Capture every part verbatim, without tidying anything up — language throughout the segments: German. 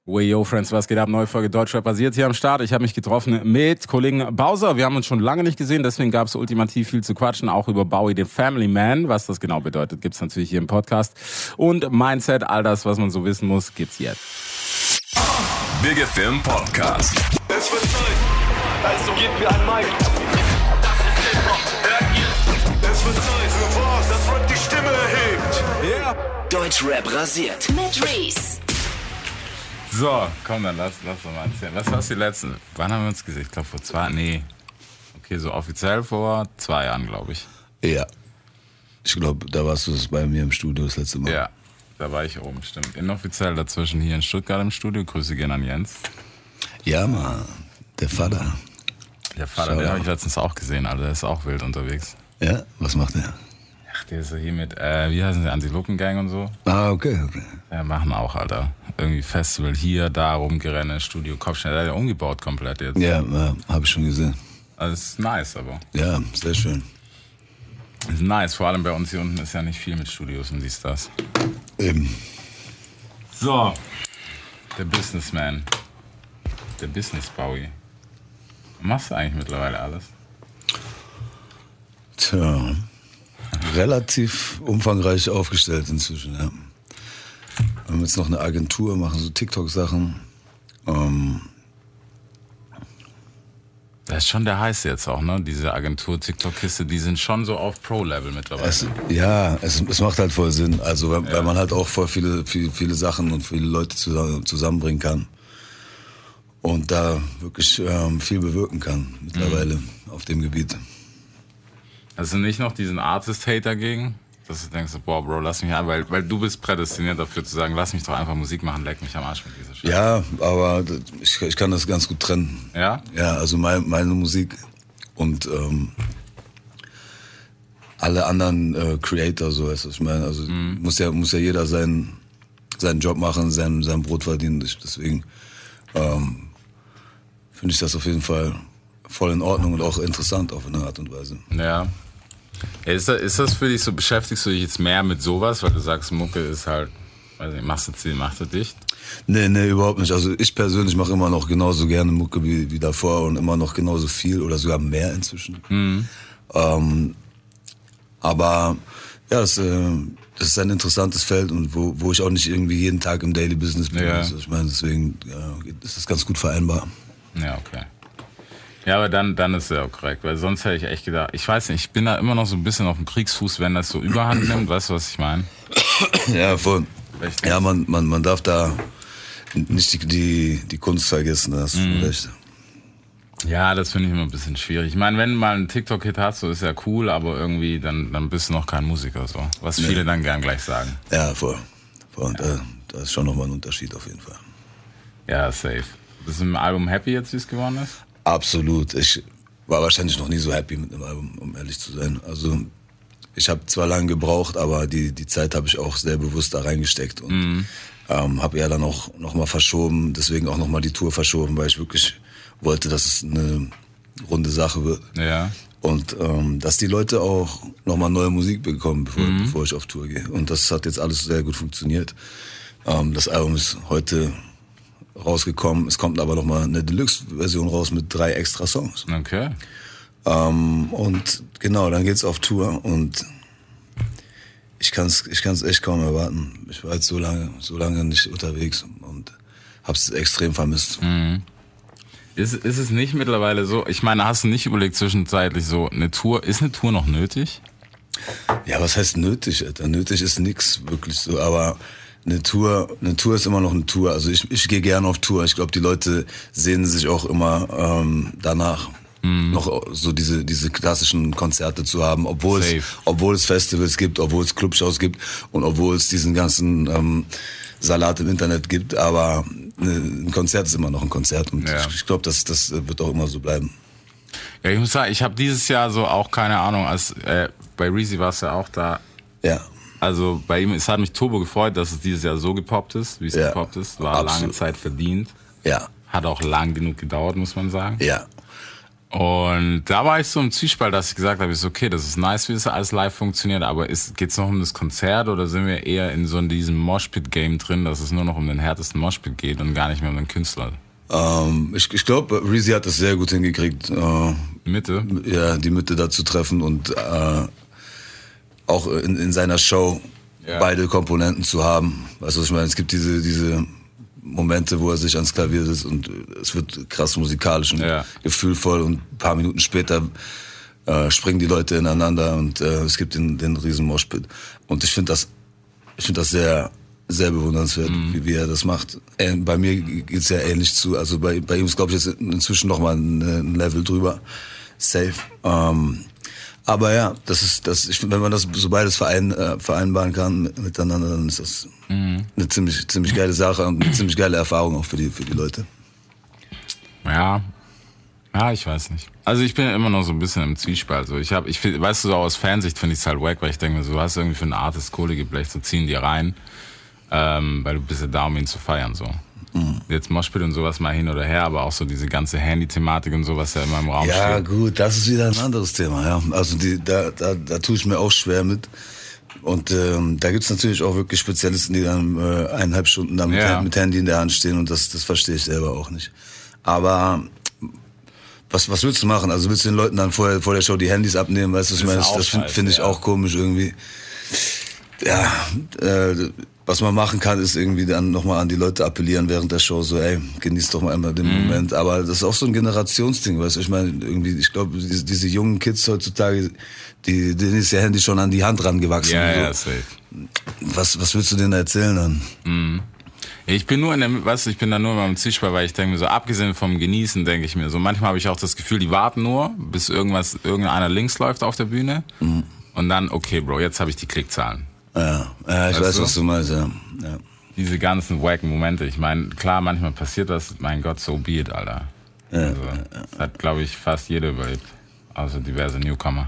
Wey, yo, Friends, was geht ab? Neue Folge Deutschrap basiert hier am Start. Ich habe mich getroffen mit Kollegen Bowser. Wir haben uns schon lange nicht gesehen, deswegen gab es ultimativ viel zu quatschen, auch über Bowie, den Family Man. Was das genau bedeutet, gibt's natürlich hier im Podcast. Und Mindset, all das, was man so wissen muss, gibt's jetzt. Big F M Podcast. Es wird Zeit, also gebt mir ein Mic. Das ist Hip-Hop, hört ihr? Es wird Zeit für was, das Rap die Stimme erhebt. Yeah. Deutschrap rasiert. Mit Reese. So, komm, dann lass, lass doch mal erzählen. Was war's die letzten? Wann haben wir uns gesehen? Ich glaube vor zwei, nee. Okay, so offiziell vor zwei Jahren, glaube ich. Ja. Ich glaube, da warst du bei mir im Studio das letzte Mal. Ja, da war ich oben, stimmt. Inoffiziell dazwischen hier in Stuttgart im Studio. Grüße gehen an Jens. Ja, Mann. Der Vater. Der Vater, Schau den ja. habe ich letztens auch gesehen, Alter. Der ist auch wild unterwegs. Ja? Was macht der? Ach, der ist so hier mit, äh, wie heißen die, Anti-Lucken-Gang und so. Ah, okay, okay. Ja, machen auch, Alter. Irgendwie Festival hier, da, rumgerenne, Studio, Kopfschnell. Der hat ja umgebaut komplett jetzt. Ja, ja habe ich schon gesehen. Also, es ist nice, aber. Ja, sehr schön. Es ist nice, vor allem bei uns hier unten ist ja nicht viel mit Studios und dies, das. Eben. So, der Businessman. Der Business-Bowie. Was machst du eigentlich mittlerweile alles? Tja, relativ umfangreich aufgestellt inzwischen, ja. Wir haben jetzt noch eine Agentur, machen so TikTok-Sachen. Ähm, Das ist schon der Heiß jetzt auch, ne? Diese Agentur-TikTok-Kiste, die sind schon so auf Pro-Level mittlerweile. es, ja, es, es macht halt voll Sinn. Also, weil, Ja. weil man halt auch voll viele, viele, viele Sachen und viele Leute zusammen, zusammenbringen kann. Und da wirklich ähm, viel bewirken kann mittlerweile Mhm. auf dem Gebiet. Also nicht noch diesen Artist-Hater gegen, dass du denkst, boah, Bro, lass mich an, weil, weil du bist prädestiniert dafür zu sagen, lass mich doch einfach Musik machen, leck mich am Arsch mit dieser Scheiße. Ja, aber das- ich, ich kann das ganz gut trennen. Ja? Ja, also mein, meine Musik und ähm, alle anderen äh, Creator, so weißt du, was ich meine. Also Mhm. muss ja muss ja jeder seinen seinen Job machen, sein sein Brot verdienen. Ich- Deswegen ähm, finde ich das auf jeden Fall voll in Ordnung und auch interessant auf eine Art und Weise. Ja. Ist das, ist das für dich so, beschäftigst du dich jetzt mehr mit sowas, weil du sagst, Mucke ist halt, weiß nicht, machst du Ziel, machst du dicht? Nee, nee, überhaupt nicht. Also ich persönlich mache immer noch genauso gerne Mucke wie, wie davor und immer noch genauso viel oder sogar mehr inzwischen. Mhm. Ähm, aber ja, das, äh, das ist ein interessantes Feld und wo, wo ich auch nicht irgendwie jeden Tag im Daily Business bin. Ja. Also ich meine, deswegen ja, ist das ganz gut vereinbar. Ja, okay. Ja, aber dann, dann ist ja auch korrekt, weil sonst hätte ich echt gedacht, ich weiß nicht, ich bin da immer noch so ein bisschen auf dem Kriegsfuß, wenn das so überhand nimmt, weißt du, was ich meine? Ja, voll. Echt? Ja, man, man, man darf da nicht die, die, die Kunst vergessen, da hast du Mhm. recht. Ja, das finde ich immer ein bisschen schwierig. Ich meine, wenn du mal einen TikTok-Hit hast, so ist ja cool, aber irgendwie, dann, dann bist du noch kein Musiker, so. Was viele Nee. dann gern gleich sagen. Ja, voll. voll. Und, äh, da ist schon nochmal ein Unterschied auf jeden Fall. Ja, safe. Bist du mit dem Album happy jetzt, wie es geworden ist? Absolut. Ich war wahrscheinlich noch nie so happy mit einem Album, um ehrlich zu sein. Also ich habe zwar lange gebraucht, aber die, die Zeit habe ich auch sehr bewusst da reingesteckt und Mhm. ähm, habe ja dann auch nochmal verschoben, deswegen auch nochmal die Tour verschoben, weil ich wirklich wollte, dass es eine runde Sache wird. Ja. Und ähm, dass die Leute auch nochmal neue Musik bekommen, bevor, Mhm. bevor ich auf Tour gehe. Und das hat jetzt alles sehr gut funktioniert. Ähm, das Album ist heute rausgekommen. Es kommt aber nochmal eine Deluxe-Version raus mit drei extra Songs. Okay. Ähm, und genau, dann geht's auf Tour und ich kann's, ich kann's echt kaum erwarten. Ich war jetzt so lange, so lange nicht unterwegs und hab's extrem vermisst. Ist, ist es nicht mittlerweile so, ich meine, hast du nicht überlegt zwischenzeitlich so, eine Tour, ist eine Tour noch nötig? Ja, was heißt nötig, Alter? Nötig ist nix wirklich so, aber eine Tour, eine Tour ist immer noch eine Tour. Also ich, ich gehe gerne auf Tour. Ich glaube, die Leute sehnen sich auch immer ähm, danach. Noch so diese diese klassischen Konzerte zu haben, obwohl Safe. es obwohl es Festivals gibt, obwohl es Clubshows gibt und obwohl es diesen ganzen ähm, Salat im Internet gibt, aber ne, ein Konzert ist immer noch ein Konzert und Ja. ich, ich glaube, das das wird auch immer so bleiben. Ja, ich muss sagen, ich habe dieses Jahr so auch, keine Ahnung, als äh, bei Reezy warst du ja auch da. Ja, Also bei ihm, es hat mich turbo gefreut, dass es dieses Jahr so gepoppt ist, wie es Ja, gepoppt ist. War absolut. lange Zeit verdient. ja, Hat auch lang genug gedauert, muss man sagen. ja. Und da war ich so im Zwiespalt, dass ich gesagt habe, ist okay, das ist nice, wie das alles live funktioniert, aber geht es noch um das Konzert oder sind wir eher in so diesem Moshpit-Game drin, dass es nur noch um den härtesten Moshpit geht und gar nicht mehr um den Künstler? Ähm, ich ich glaube, Reezy hat das sehr gut hingekriegt. Äh, Mitte? Ja, die Mitte da zu treffen und äh, auch in, in seiner Show ja. beide Komponenten zu haben. Weißt du, was ich meine? Es gibt diese, diese Momente, wo er sich ans Klavier sitzt und es wird krass musikalisch und ja. gefühlvoll und ein paar Minuten später äh, springen die Leute ineinander und äh, es gibt den, den riesen Moshpit. Und ich finde das, ich finde das sehr, sehr bewundernswert, mhm. wie, wie er das macht. Äh, bei mir geht's ja ähnlich zu. Also bei, bei ihm ist, glaube ich, jetzt inzwischen noch mal ein, ein Level drüber. Safe. Ähm, aber ja, das ist, das, ich, wenn man das so beides verein, äh, vereinbaren kann miteinander, dann ist das mhm. eine ziemlich, ziemlich geile Sache und eine ziemlich geile Erfahrung auch für die, für die Leute. Ja, ja, ich weiß nicht. Also ich bin immer noch so ein bisschen im Zwiespalt. So, ich habe, ich find, weißt du, so aus Fansicht finde ich es halt wack, weil ich denke mir, so, du hast irgendwie für einen Artist Kohle geblecht, so ziehen die rein, ähm, weil du bist ja da, um ihn zu feiern, so. Mhm. Jetzt Moshpit und sowas mal hin oder her, aber auch so diese ganze Handy-Thematik und sowas ja immer im Raum ja, steht. Ja gut, das ist wieder ein anderes Thema. Ja. Also die, da, da, da tue ich mir auch schwer mit. Und ähm, da gibt's natürlich auch wirklich Spezialisten, die dann äh, eineinhalb Stunden da mit, ja. mit Handy in der Hand stehen und das, das verstehe ich selber auch nicht. Aber was, was willst du machen? Also willst du den Leuten dann vorher, vor der Show die Handys abnehmen? Weißt du, ich meine, das, das finde find ich ja. auch komisch irgendwie. Ja, äh, was man machen kann, ist irgendwie dann nochmal an die Leute appellieren während der Show, so ey, genießt doch mal einmal den mhm. Moment. Aber das ist auch so ein Generationsding, weißt du, ich meine, irgendwie, ich glaube, diese, diese jungen Kids heutzutage, die, denen ist ja Handy schon an die Hand rangewachsen. Ja, so. ja, safe. Was, was willst du denen erzählen dann? Mhm. Ich bin nur in der, weißt du, ich bin da nur beim Zwiespalt, weil ich denke mir so, abgesehen vom Genießen, denke ich mir so, manchmal habe ich auch das Gefühl, die warten nur, bis irgendwas, irgendeiner links läuft auf der Bühne mhm. und dann, okay, Bro, jetzt habe ich die Klickzahlen. Ja, ja, ich weißt weiß, du? was du meinst, ja. ja. Diese ganzen wacken Momente. Ich meine, klar, manchmal passiert was, mein Gott, so be it, Alter. Ja, also, ja, ja. Das hat, glaube ich, fast jeder überlebt. Also diverse Newcomer.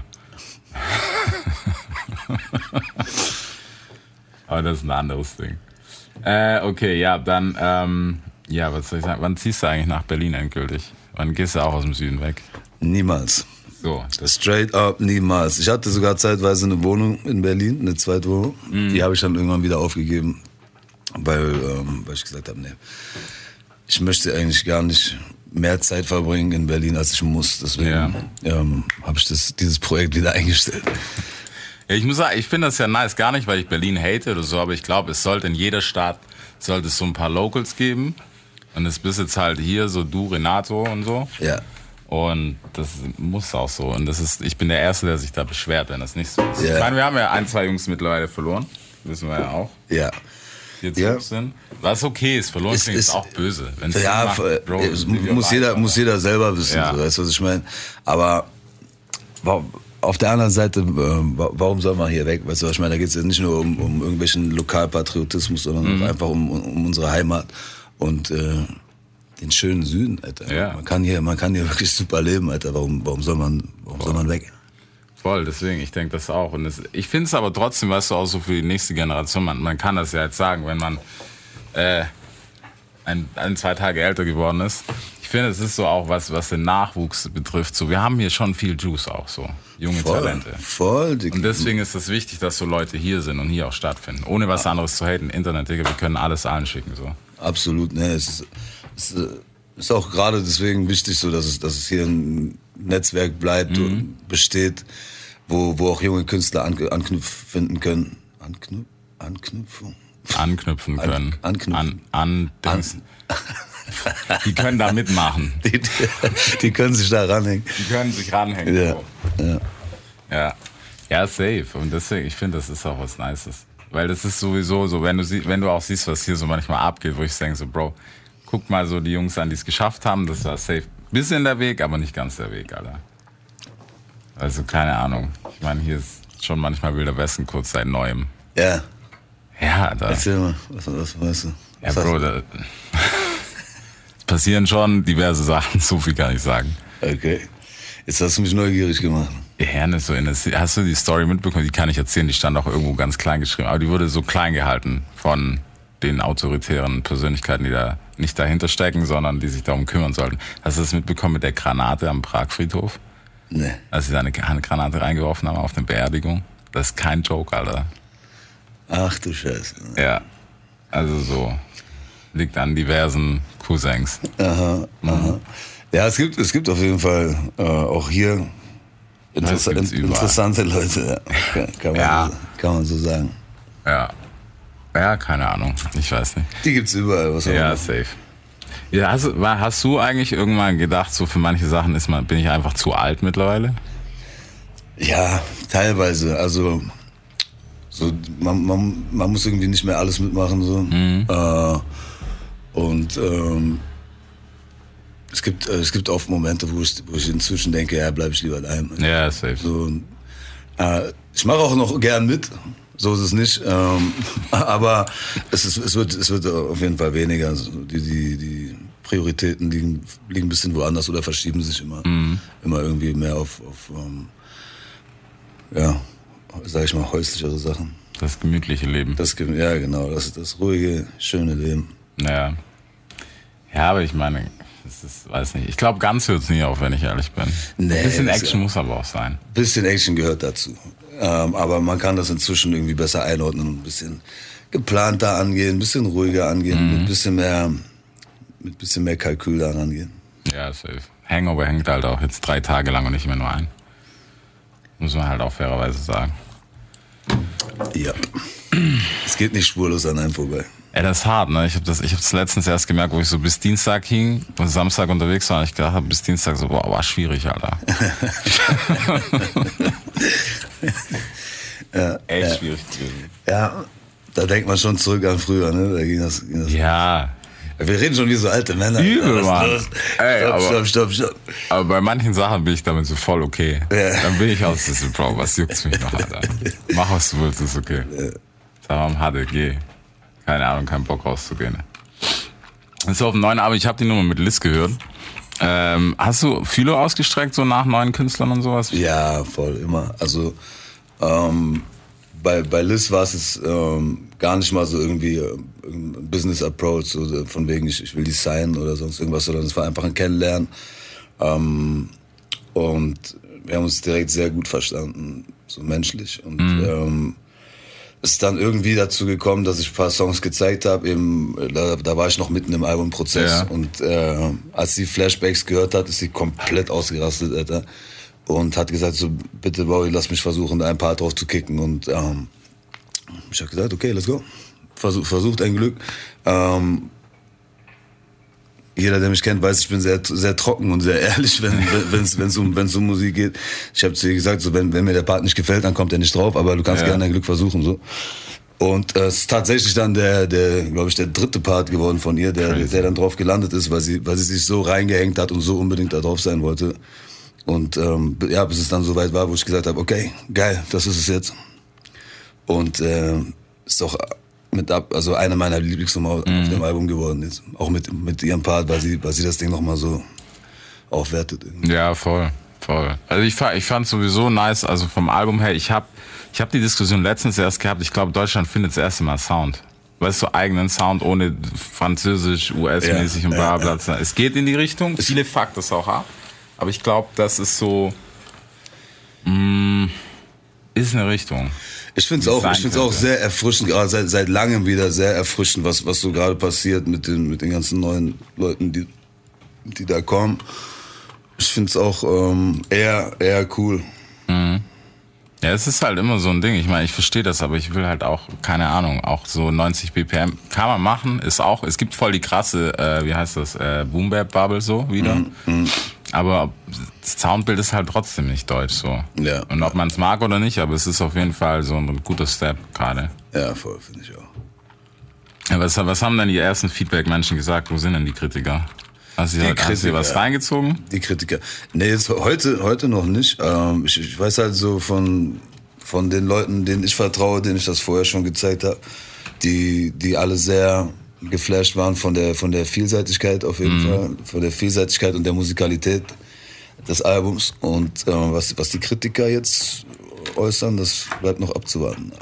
Aber das ist ein anderes Ding. Äh, okay, ja, dann, ähm, ja, was soll ich sagen? Wann ziehst du eigentlich nach Berlin endgültig? Wann gehst du auch aus dem Süden weg? Niemals. So, das Straight up niemals. Ich hatte sogar zeitweise eine Wohnung in Berlin, eine Zweitwohnung. Mm. Die habe ich dann irgendwann wieder aufgegeben, weil, ähm, weil ich gesagt habe, nee, ich möchte eigentlich gar nicht mehr Zeit verbringen in Berlin, als ich muss. Deswegen ja. ähm, habe ich das, dieses Projekt wieder eingestellt. Ja, ich muss sagen, ich finde das ja nice, gar nicht, weil ich Berlin hate oder so, aber ich glaube, es sollte in jeder Stadt, sollte es so ein paar Locals geben. Und es bist jetzt halt hier so du, Renato und so. Ja. Und das muss auch so. Und das ist, ich bin der Erste, der sich da beschwert, wenn das nicht so ist. Yeah. Ich meine, wir haben ja ein, zwei Jungs mittlerweile verloren. Wissen wir ja auch. Ja. Die jetzt ja. sind. Was okay ist, verloren ist, ist auch böse. Wenn's ja, macht, Bro, es muss jeder, muss jeder selber wissen. Ja. So, weißt du, was ich meine? Aber auf der anderen Seite, warum soll man hier weg? Weißt du, was ich meine? Da geht es ja nicht nur um, um irgendwelchen Lokalpatriotismus, sondern mhm. auch einfach um, um unsere Heimat. Und äh, den schönen Süden, Alter. Ja. Man kann hier, man kann hier wirklich super leben, Alter. Warum, warum soll man, warum soll man weg? Voll, deswegen, ich denke das auch. Und das, ich finde es aber trotzdem, weißt du, auch so für die nächste Generation, man, man kann das ja jetzt sagen, wenn man äh, ein, ein, zwei Tage älter geworden ist. Ich finde, es ist so auch was, was den Nachwuchs betrifft. So, wir haben hier schon viel Juice auch so, junge voll, Talente. Voll. Und deswegen ist es wichtig, dass so Leute hier sind und hier auch stattfinden. Ohne was anderes zu haten. Internet, Digga, wir können alles allen schicken, so. Absolut, ne, es ist, es ist auch gerade deswegen wichtig, so, dass es, dass es hier ein Netzwerk bleibt mhm. und besteht, wo, wo auch junge Künstler Anknüpf finden können. Anknüpf, Anknüpfung? Anknüpfen können. An, anknüpfen. An, an Dings. An. Die können da mitmachen. Die, die, die können sich da ranhängen. Die können sich ranhängen. Ja, so. ja. ja. Ja, safe. Und deswegen, ich finde, das ist auch was Nices. Weil das ist sowieso so, wenn du, sie, wenn du auch siehst, was hier so manchmal abgeht, wo ich denke so, Bro, guck mal so die Jungs an, die es geschafft haben, das war safe. Bisschen der Weg, aber nicht ganz der Weg, Alter. Also, keine Ahnung. Ich meine, hier ist schon manchmal Wilder Westen kurz seit Neuem. Ja. Ja, da. Erzähl mal, was, was weißt du? Was ja, Bro, da passieren schon diverse Sachen, so viel kann ich sagen. Okay. Jetzt hast du mich neugierig gemacht. Ja, nicht so in der, hast du die Story mitbekommen? Die kann ich erzählen, die stand auch irgendwo ganz klein geschrieben. Aber die wurde so klein gehalten von den autoritären Persönlichkeiten, die da nicht dahinter stecken, sondern die sich darum kümmern sollten. Hast du das mitbekommen mit der Granate am Pragfriedhof? Nee. Als sie da eine Granate reingeworfen haben auf eine Beerdigung? Das ist kein Joke, Alter. Ach du Scheiße. Ja, also so. Liegt an diversen Cousins. Aha, mhm. aha. Ja, es gibt, es gibt auf jeden Fall äh, auch hier interessa- in, interessante Leute. Ja. Kann, man ja. so, kann man so sagen. Ja. Ja, keine Ahnung. Ich weiß nicht. Die gibt's überall. Was ja, safe. Ja, hast, hast du eigentlich irgendwann gedacht, so für manche Sachen ist man, bin ich einfach zu alt mittlerweile? Ja, teilweise. Also so, man, man, man muss irgendwie nicht mehr alles mitmachen. So. Mhm. Äh, und ähm, es gibt, äh, es gibt oft Momente, wo ich, wo ich inzwischen denke, ja, bleib ich lieber daheim. Ja, safe. So, äh, ich mache auch noch gern mit. So ist es nicht. Ähm, aber es, ist, es, wird, es wird auf jeden Fall weniger. Also die, die, die Prioritäten liegen, liegen ein bisschen woanders oder verschieben sich immer, mhm. immer irgendwie mehr auf, auf ähm, ja, sag ich mal, häuslichere Sachen. Das gemütliche Leben. Das, ja, genau. Das, das ruhige, schöne Leben. Ja. Ja, aber ich meine, das ist, weiß nicht. Ich glaube, ganz hört es nie auf, wenn ich ehrlich bin. Nee, ein bisschen Action muss aber auch sein. Ein bisschen Action gehört dazu. Ähm, aber man kann das inzwischen irgendwie besser einordnen und ein bisschen geplanter angehen, ein bisschen ruhiger angehen, mhm. mit ein bisschen mehr, mit ein bisschen mehr Kalkül da rangehen. Ja, safe. Hangover hängt halt auch jetzt drei Tage lang und nicht mehr nur ein. Muss man halt auch fairerweise sagen. Ja. Es geht nicht spurlos an einem vorbei. Ey, das ist hart, ne? Ich habe das, ich habe das letztens erst gemerkt, wo ich so bis Dienstag hing und Samstag unterwegs war und ich gedacht habe, bis Dienstag so, boah, war schwierig, Alter. ja, Echt ja. schwierig gewesen. Ja, da denkt man schon zurück an früher, ne? Da ging das, ging das ja. Wir reden schon wie so alte Männer. Übel, Mann. Ey, stopp, aber, stopp, stopp, stopp. Aber bei manchen Sachen bin ich damit so voll okay. Ja. Dann bin ich aus, das so, Bro, was juckt's mich noch, Alter? Mach, was du willst, ist okay. Ja. Sag mal, Hade, geh. Keine Ahnung, kein Bock rauszugehen. Das ist auf dem neuen Album, ich habe die Nummer mit Liz gehört. Ähm, hast du Philo ausgestreckt, so nach neuen Künstlern und sowas? Ja, voll, immer. Also, ähm, bei, bei Liz war es jetzt ähm, gar nicht mal so irgendwie äh, ein Business Approach, so von wegen, ich, ich will die signen oder sonst irgendwas, sondern es war einfach ein Kennenlernen. Ähm, und wir haben uns direkt sehr gut verstanden, so menschlich. Und mhm. ähm, es ist dann irgendwie dazu gekommen, dass ich ein paar Songs gezeigt habe. Eben, da, da war ich noch mitten im Albumprozess. Ja. Und äh, als sie Flashbacks gehört hat, ist sie komplett ausgerastet, Alter. Und hat gesagt, so, bitte, Bowie, lass mich versuchen, da ein paar drauf zu kicken. Und ähm, ich habe gesagt, okay, let's go. Versuch, versucht ein Glück. Ähm, jeder, der mich kennt, weiß, ich bin sehr, sehr trocken und sehr ehrlich, wenn es wenn's um, wenn's um Musik geht. Ich habe zu ihr gesagt, so, wenn, wenn mir der Part nicht gefällt, dann kommt er nicht drauf, aber du kannst ja. gerne dein Glück versuchen. So. Und äh, es ist tatsächlich dann der, der glaube ich, der dritte Part geworden von ihr, der, der dann drauf gelandet ist, weil sie, weil sie sich so reingehängt hat und so unbedingt da drauf sein wollte. Und ähm, ja, bis es dann so weit war, wo ich gesagt habe, okay, geil, das ist es jetzt. Und äh, ist doch mit ab, also eine meiner Lieblingsnummer mhm. auf dem Album geworden ist. Auch mit, mit ihrem Part, weil sie, weil sie das Ding nochmal so aufwertet. Irgendwie. Ja, voll, voll. Also ich, ich fand sowieso nice, also vom Album her, ich habe ich hab die Diskussion letztens erst gehabt, ich glaube, Deutschland findet das erste Mal Sound. Weißt du, so eigenen Sound ohne Französisch, U S-mäßig ja, und bla bla bla. Ja. Es geht in die Richtung, viele fuck das auch ab. Aber ich glaube, das ist so, mh, ist eine Richtung. Ich finde es auch, ich find's auch sehr erfrischend, gerade seit, seit langem wieder sehr erfrischend, was, was so gerade passiert mit den, mit den ganzen neuen Leuten, die, die da kommen. Ich finde es auch ähm, eher, eher cool. Mhm. Ja, es ist halt immer so ein Ding. Ich meine, ich verstehe das, aber ich will halt auch, keine Ahnung, auch so neunzig B P M kann man machen, ist auch, es gibt voll die krasse, äh, wie heißt das, äh, Boom-Bap-Bubble so wieder. Mhm. Mhm. Aber das Soundbild ist halt trotzdem nicht deutsch so. Ja. Und ob man es mag oder nicht, aber es ist auf jeden Fall so ein guter Step gerade. Ja, voll, finde ich auch. Ja, was, was haben denn die ersten Feedback-Menschen gesagt? Wo sind denn die Kritiker? Hast du, die hast du was reingezogen? Die Kritiker. Nee, jetzt heute, heute noch nicht. Ähm, ich, ich weiß halt so von, von den Leuten, denen ich vertraue, denen ich das vorher schon gezeigt habe, die, die alle sehr geflasht waren von der, von der Vielseitigkeit auf jeden mhm. Fall, von der Vielseitigkeit und der Musikalität des Albums. Und äh, was, was die Kritiker jetzt äußern, das bleibt noch abzuwarten. Aber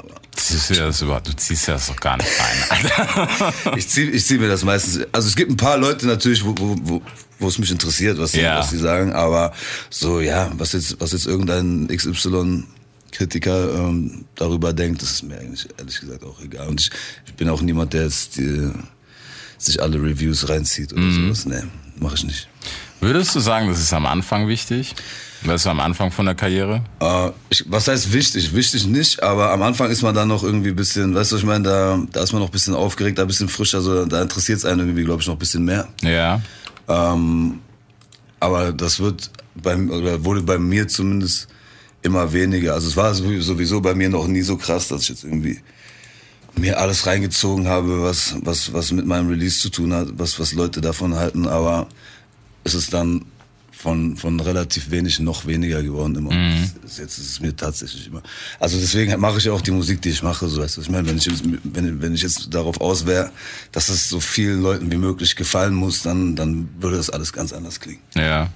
ziehst du das überhaupt? Du ziehst das doch gar nicht rein, Alter. ich zieh, ich zieh mir das meistens. Also es gibt ein paar Leute natürlich, wo, wo, wo, wo es mich interessiert, was, ja. was die sagen. Aber so, ja, was jetzt, was jetzt irgendein X Y-Kritiker ähm, darüber denkt, das ist mir eigentlich ehrlich gesagt auch egal. Und ich, ich bin auch niemand, der jetzt die, sich alle Reviews reinzieht oder mhm. sowas. Nee, mach ich nicht. Würdest du sagen, das ist am Anfang wichtig? Weißt du, am Anfang von der Karriere? Äh, ich, was heißt wichtig? Wichtig nicht, aber am Anfang ist man dann noch irgendwie ein bisschen, weißt du, ich meine, da, da ist man noch ein bisschen aufgeregt, ein bisschen frischer, also da interessiert es einen irgendwie, glaube ich, noch ein bisschen mehr. Ja. Ähm, aber das wird beim, oder wurde bei mir zumindest immer weniger. Also es war sowieso bei mir noch nie so krass, dass ich jetzt irgendwie mir alles reingezogen habe, was, was, was mit meinem Release zu tun hat, was, was Leute davon halten, aber es ist dann von, von relativ wenig noch weniger geworden immer. Mhm. Jetzt ist es mir tatsächlich immer. Also deswegen mache ich ja auch die Musik, die ich mache, so weißt du. Ich meine, wenn ich, wenn, wenn ich jetzt darauf aus wäre, dass es so vielen Leuten wie möglich gefallen muss, dann, dann würde das alles ganz anders klingen. Ja.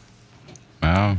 Ja.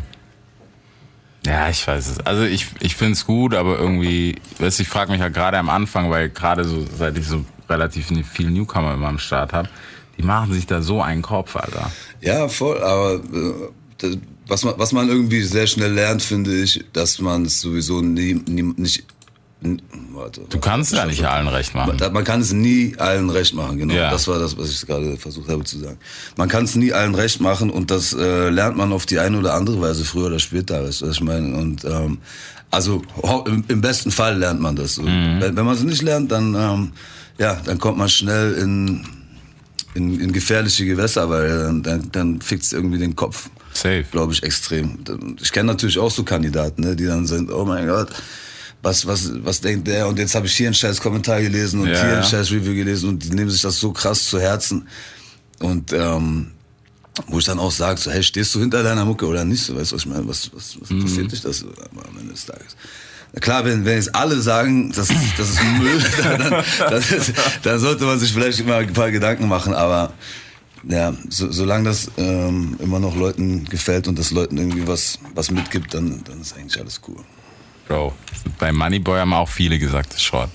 Ja, ich weiß es. Also ich, ich finde es gut, aber irgendwie, weißt du, ich frage mich ja gerade am Anfang, weil gerade so, seit ich so relativ viel Newcomer immer am Start habe, die machen sich da so einen Kopf, Alter. Ja, voll, aber äh, was man, was man irgendwie sehr schnell lernt, finde ich, dass man es sowieso nie, nie nicht... N, warte, du kannst ja nicht allen recht machen. Man, man kann es nie allen recht machen, genau. Ja. Das war das, was ich gerade versucht habe zu sagen. Man kann es nie allen recht machen und das äh, lernt man auf die eine oder andere Weise, früher oder später, weißt du, was ich meine? Und ähm, also im, im besten Fall lernt man das. So. Mhm. Wenn, wenn man es nicht lernt, dann, ähm, ja, dann kommt man schnell in... In, in gefährliche Gewässer, weil dann, dann, dann fickt's irgendwie den Kopf. Safe. Glaube ich, extrem. Ich kenne natürlich auch so Kandidaten, ne, die dann sind, oh mein Gott, was, was, was denkt der? Und jetzt habe ich hier einen scheiß Kommentar gelesen und ja, hier ja. einen scheiß Review gelesen und die nehmen sich das so krass zu Herzen. Und ähm, wo ich dann auch sage, so, hey, stehst du hinter deiner Mucke oder nicht? So, weißt du, was ich meine? Was, was, was interessiert mhm. dich das am Ende des Tages? Klar, wenn, wenn jetzt alle sagen, das ist, das ist Müll, dann, dann, dann, dann sollte man sich vielleicht immer ein paar Gedanken machen. Aber ja, so, solange das ähm, immer noch Leuten gefällt und das Leuten irgendwie was, was mitgibt, dann, dann ist eigentlich alles cool. Bro, bei Moneyboy haben auch viele gesagt, das ist Short.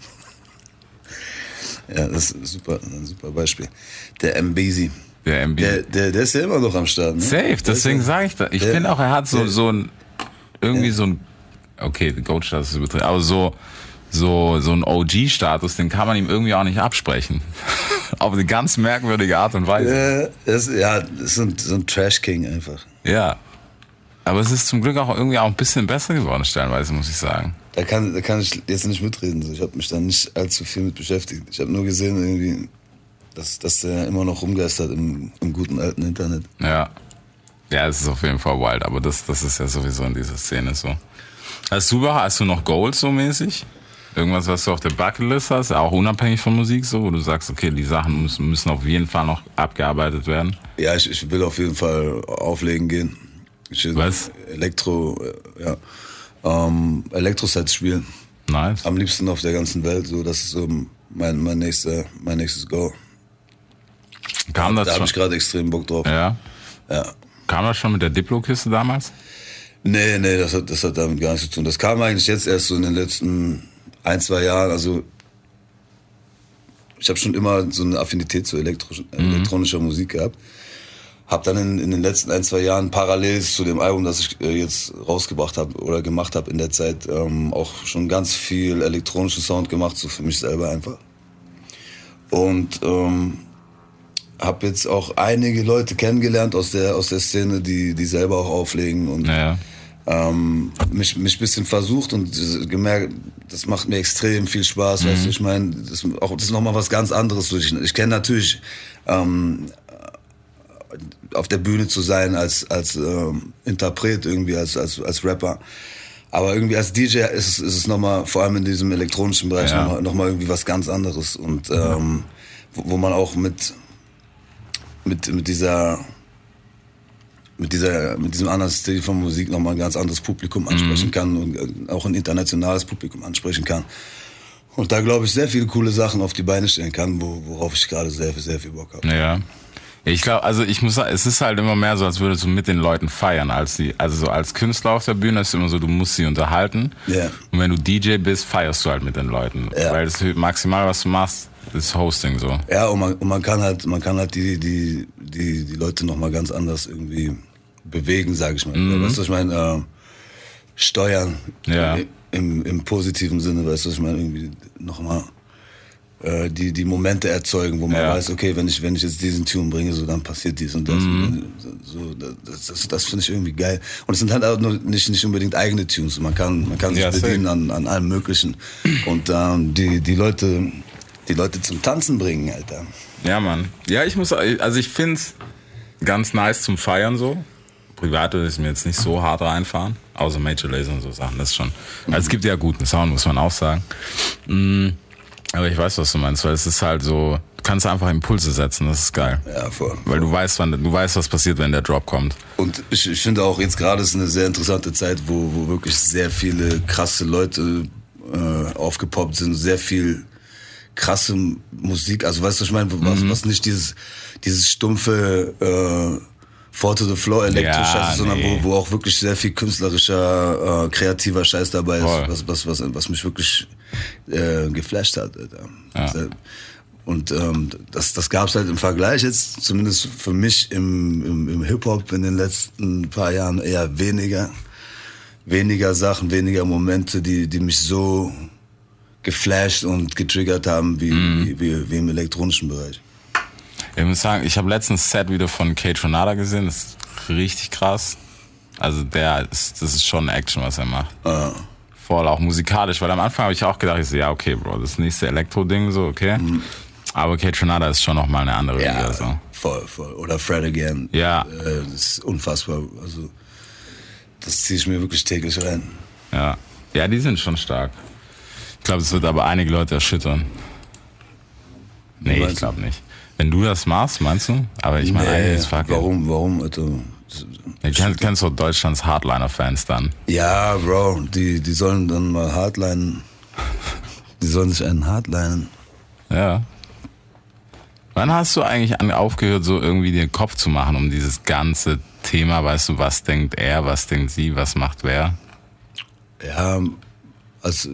Ja, das ist super, ein super Beispiel. Der M-Beezy. Der M-Beezy. Der, der, der ist ja immer noch am Start. Ne? Safe, deswegen sage ich das. Ich finde auch, er hat so, so ein, irgendwie ja. so ein, okay, Goat-Status ist übertrieben, aber so, so, so ein O G-Status, den kann man ihm irgendwie auch nicht absprechen. Auf eine ganz merkwürdige Art und Weise. Ja, das, ja, das ist so ein, so ein Trash-King einfach. Ja. Aber es ist zum Glück auch irgendwie auch ein bisschen besser geworden, stellenweise, muss ich sagen. Da kann, da kann ich jetzt nicht mitreden. Ich habe mich da nicht allzu viel mit beschäftigt. Ich habe nur gesehen, irgendwie, dass, dass der immer noch rumgeistert im, im guten alten Internet. Ja. Ja, es ist auf jeden Fall wild, aber das, das ist ja sowieso in dieser Szene so. Hast du, hast du noch Goals so mäßig? Irgendwas, was du auf der Bucketlist hast, auch unabhängig von Musik, so, wo du sagst, okay, die Sachen müssen, müssen auf jeden Fall noch abgearbeitet werden? Ja, ich, ich will auf jeden Fall auflegen gehen. Ich will was? Elektro, ja, ähm, Elektro-Sets spielen. Nice. Am liebsten auf der ganzen Welt, so, das ist so mein, mein, nächster, mein nächstes Go. Kam da das da habe ich gerade extrem Bock drauf. Ja? Ja. Kam das schon mit der Diplo-Kiste damals? Nee, nee, das hat, das hat damit gar nichts zu tun. Das kam eigentlich jetzt erst so in den letzten ein, zwei Jahren. Also ich habe schon immer so eine Affinität zu elektro- mhm. elektronischer Musik gehabt. Hab dann in, in den letzten ein, zwei Jahren parallel zu dem Album, das ich äh, jetzt rausgebracht habe oder gemacht habe in der Zeit, ähm, auch schon ganz viel elektronischen Sound gemacht, so für mich selber einfach. Und ähm, habe jetzt auch einige Leute kennengelernt aus der aus der Szene, die die selber auch auflegen und ja. ähm, mich mich ein bisschen versucht und gemerkt, das macht mir extrem viel Spaß, mhm. weißt du, ich meine, das auch das ist noch mal was ganz anderes. Ich, ich kenne natürlich ähm, auf der Bühne zu sein als als ähm, Interpret irgendwie als als als Rapper. Aber irgendwie als D J ist es, ist es nochmal, vor allem in diesem elektronischen Bereich, ja. nochmal noch mal irgendwie was ganz anderes. Und ähm, wo, wo man auch mit mit mit dieser mit dieser mit diesem anderen Stil von Musik nochmal ein ganz anderes Publikum ansprechen mhm. kann und auch ein internationales Publikum ansprechen kann. Und da glaube ich sehr viele coole Sachen auf die Beine stellen kann, wo, worauf ich gerade sehr sehr viel Bock habe. Ja. Ich glaube, also ich muss sagen, es ist halt immer mehr so, als würdest du mit den Leuten feiern, als die, also so als Künstler auf der Bühne ist es immer so, du musst sie unterhalten. Yeah. Und wenn du D J bist, feierst du halt mit den Leuten. Ja. Weil das maximal, was du machst, ist Hosting so. Ja, und man, und man kann halt, man kann halt die, die, die, die Leute nochmal ganz anders irgendwie bewegen, sag ich mal. Mhm. Weißt du, was ich meine? Äh, steuern. Ja. Im, im positiven Sinne, weißt du, was ich meine? Irgendwie nochmal äh, die, die Momente erzeugen, wo man ja. weiß, okay, wenn ich, wenn ich jetzt diesen Tune bringe, so dann passiert dies und das. Mhm. So, das das, das finde ich irgendwie geil. Und es sind halt auch nur nicht, nicht unbedingt eigene Tunes. Man kann, man kann sich ja, bedienen an, an allem Möglichen. Und ähm, die, die Leute, die Leute zum Tanzen bringen, Alter. Ja, Mann. Ja, ich muss, also ich find's ganz nice zum Feiern so. Privat würde ich mir jetzt nicht so hart reinfahren, außer Major Lazer und so Sachen, das ist schon. Also es gibt ja guten Sound, muss man auch sagen. Mm, aber ich weiß, was du meinst, weil es ist halt so, du kannst einfach Impulse setzen, das ist geil. Ja, voll. voll. Weil du weißt, wann, du weißt, was passiert, wenn der Drop kommt. Und ich, ich finde auch, jetzt gerade ist eine sehr interessante Zeit, wo, wo wirklich sehr viele krasse Leute äh, aufgepoppt sind, sehr viel krasse Musik, also weißt du, ich meine, was, mhm. was nicht dieses, dieses stumpfe äh, Four to the Floor Elektro-Scheiß, ja, sondern nee. wo, wo auch wirklich sehr viel künstlerischer, äh, kreativer Scheiß dabei ist, was, was, was, was mich wirklich äh, geflasht hat. Alter. Ja. Und ähm, das, das gab's halt im Vergleich jetzt, zumindest für mich im, im, im Hip-Hop in den letzten paar Jahren eher weniger. Weniger Sachen, weniger Momente, die, die mich so geflasht und getriggert haben wie, mm. wie, wie, wie im elektronischen Bereich. Ich muss sagen, ich habe letztens ein Set wieder von Kaytranada gesehen, das ist richtig krass. Also der ist, das ist schon Action, was er macht. Ah. Voll auch musikalisch, weil am Anfang habe ich auch gedacht, ich so, ja okay, Bro, das nächste Elektro-Ding, so, okay. Mhm. Aber Kaytranada ist schon nochmal eine andere ja, Liga, so. voll, voll. Oder Fred Again. Ja. Äh, das ist unfassbar. Also, das ziehe ich mir wirklich täglich rein. Ja. Ja, die sind schon stark. Ich glaube, es wird aber einige Leute erschüttern. Nee, ich glaube nicht. Wenn du das machst, meinst du? Aber ich meine, nee, eigentlich ist fucking. Warum, warum, Alter? Ja, kennst, kennst du Deutschlands Hardliner-Fans dann? Ja, Bro, die, die sollen dann mal hardlinen. Die sollen sich einen hardlinen. Ja. Wann hast du eigentlich aufgehört, so irgendwie den Kopf zu machen um dieses ganze Thema? Weißt du, was denkt er, was denkt sie, was macht wer? Ja, also,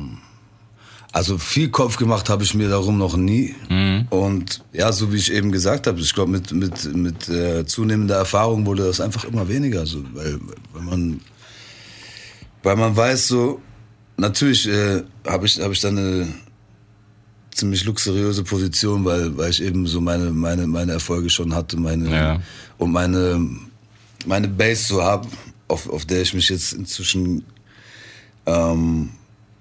also viel Kopf gemacht habe ich mir darum noch nie. Mhm. Und ja, so wie ich eben gesagt habe, ich glaube, mit, mit, mit äh, zunehmender Erfahrung wurde das einfach immer weniger. So, weil, weil, man, weil man weiß, so, natürlich äh, habe ich, hab ich dann eine ziemlich luxuriöse Position, weil, weil ich eben so meine, meine, meine Erfolge schon hatte, meine, ja. und meine, meine Base so habe, auf, auf der ich mich jetzt inzwischen ähm,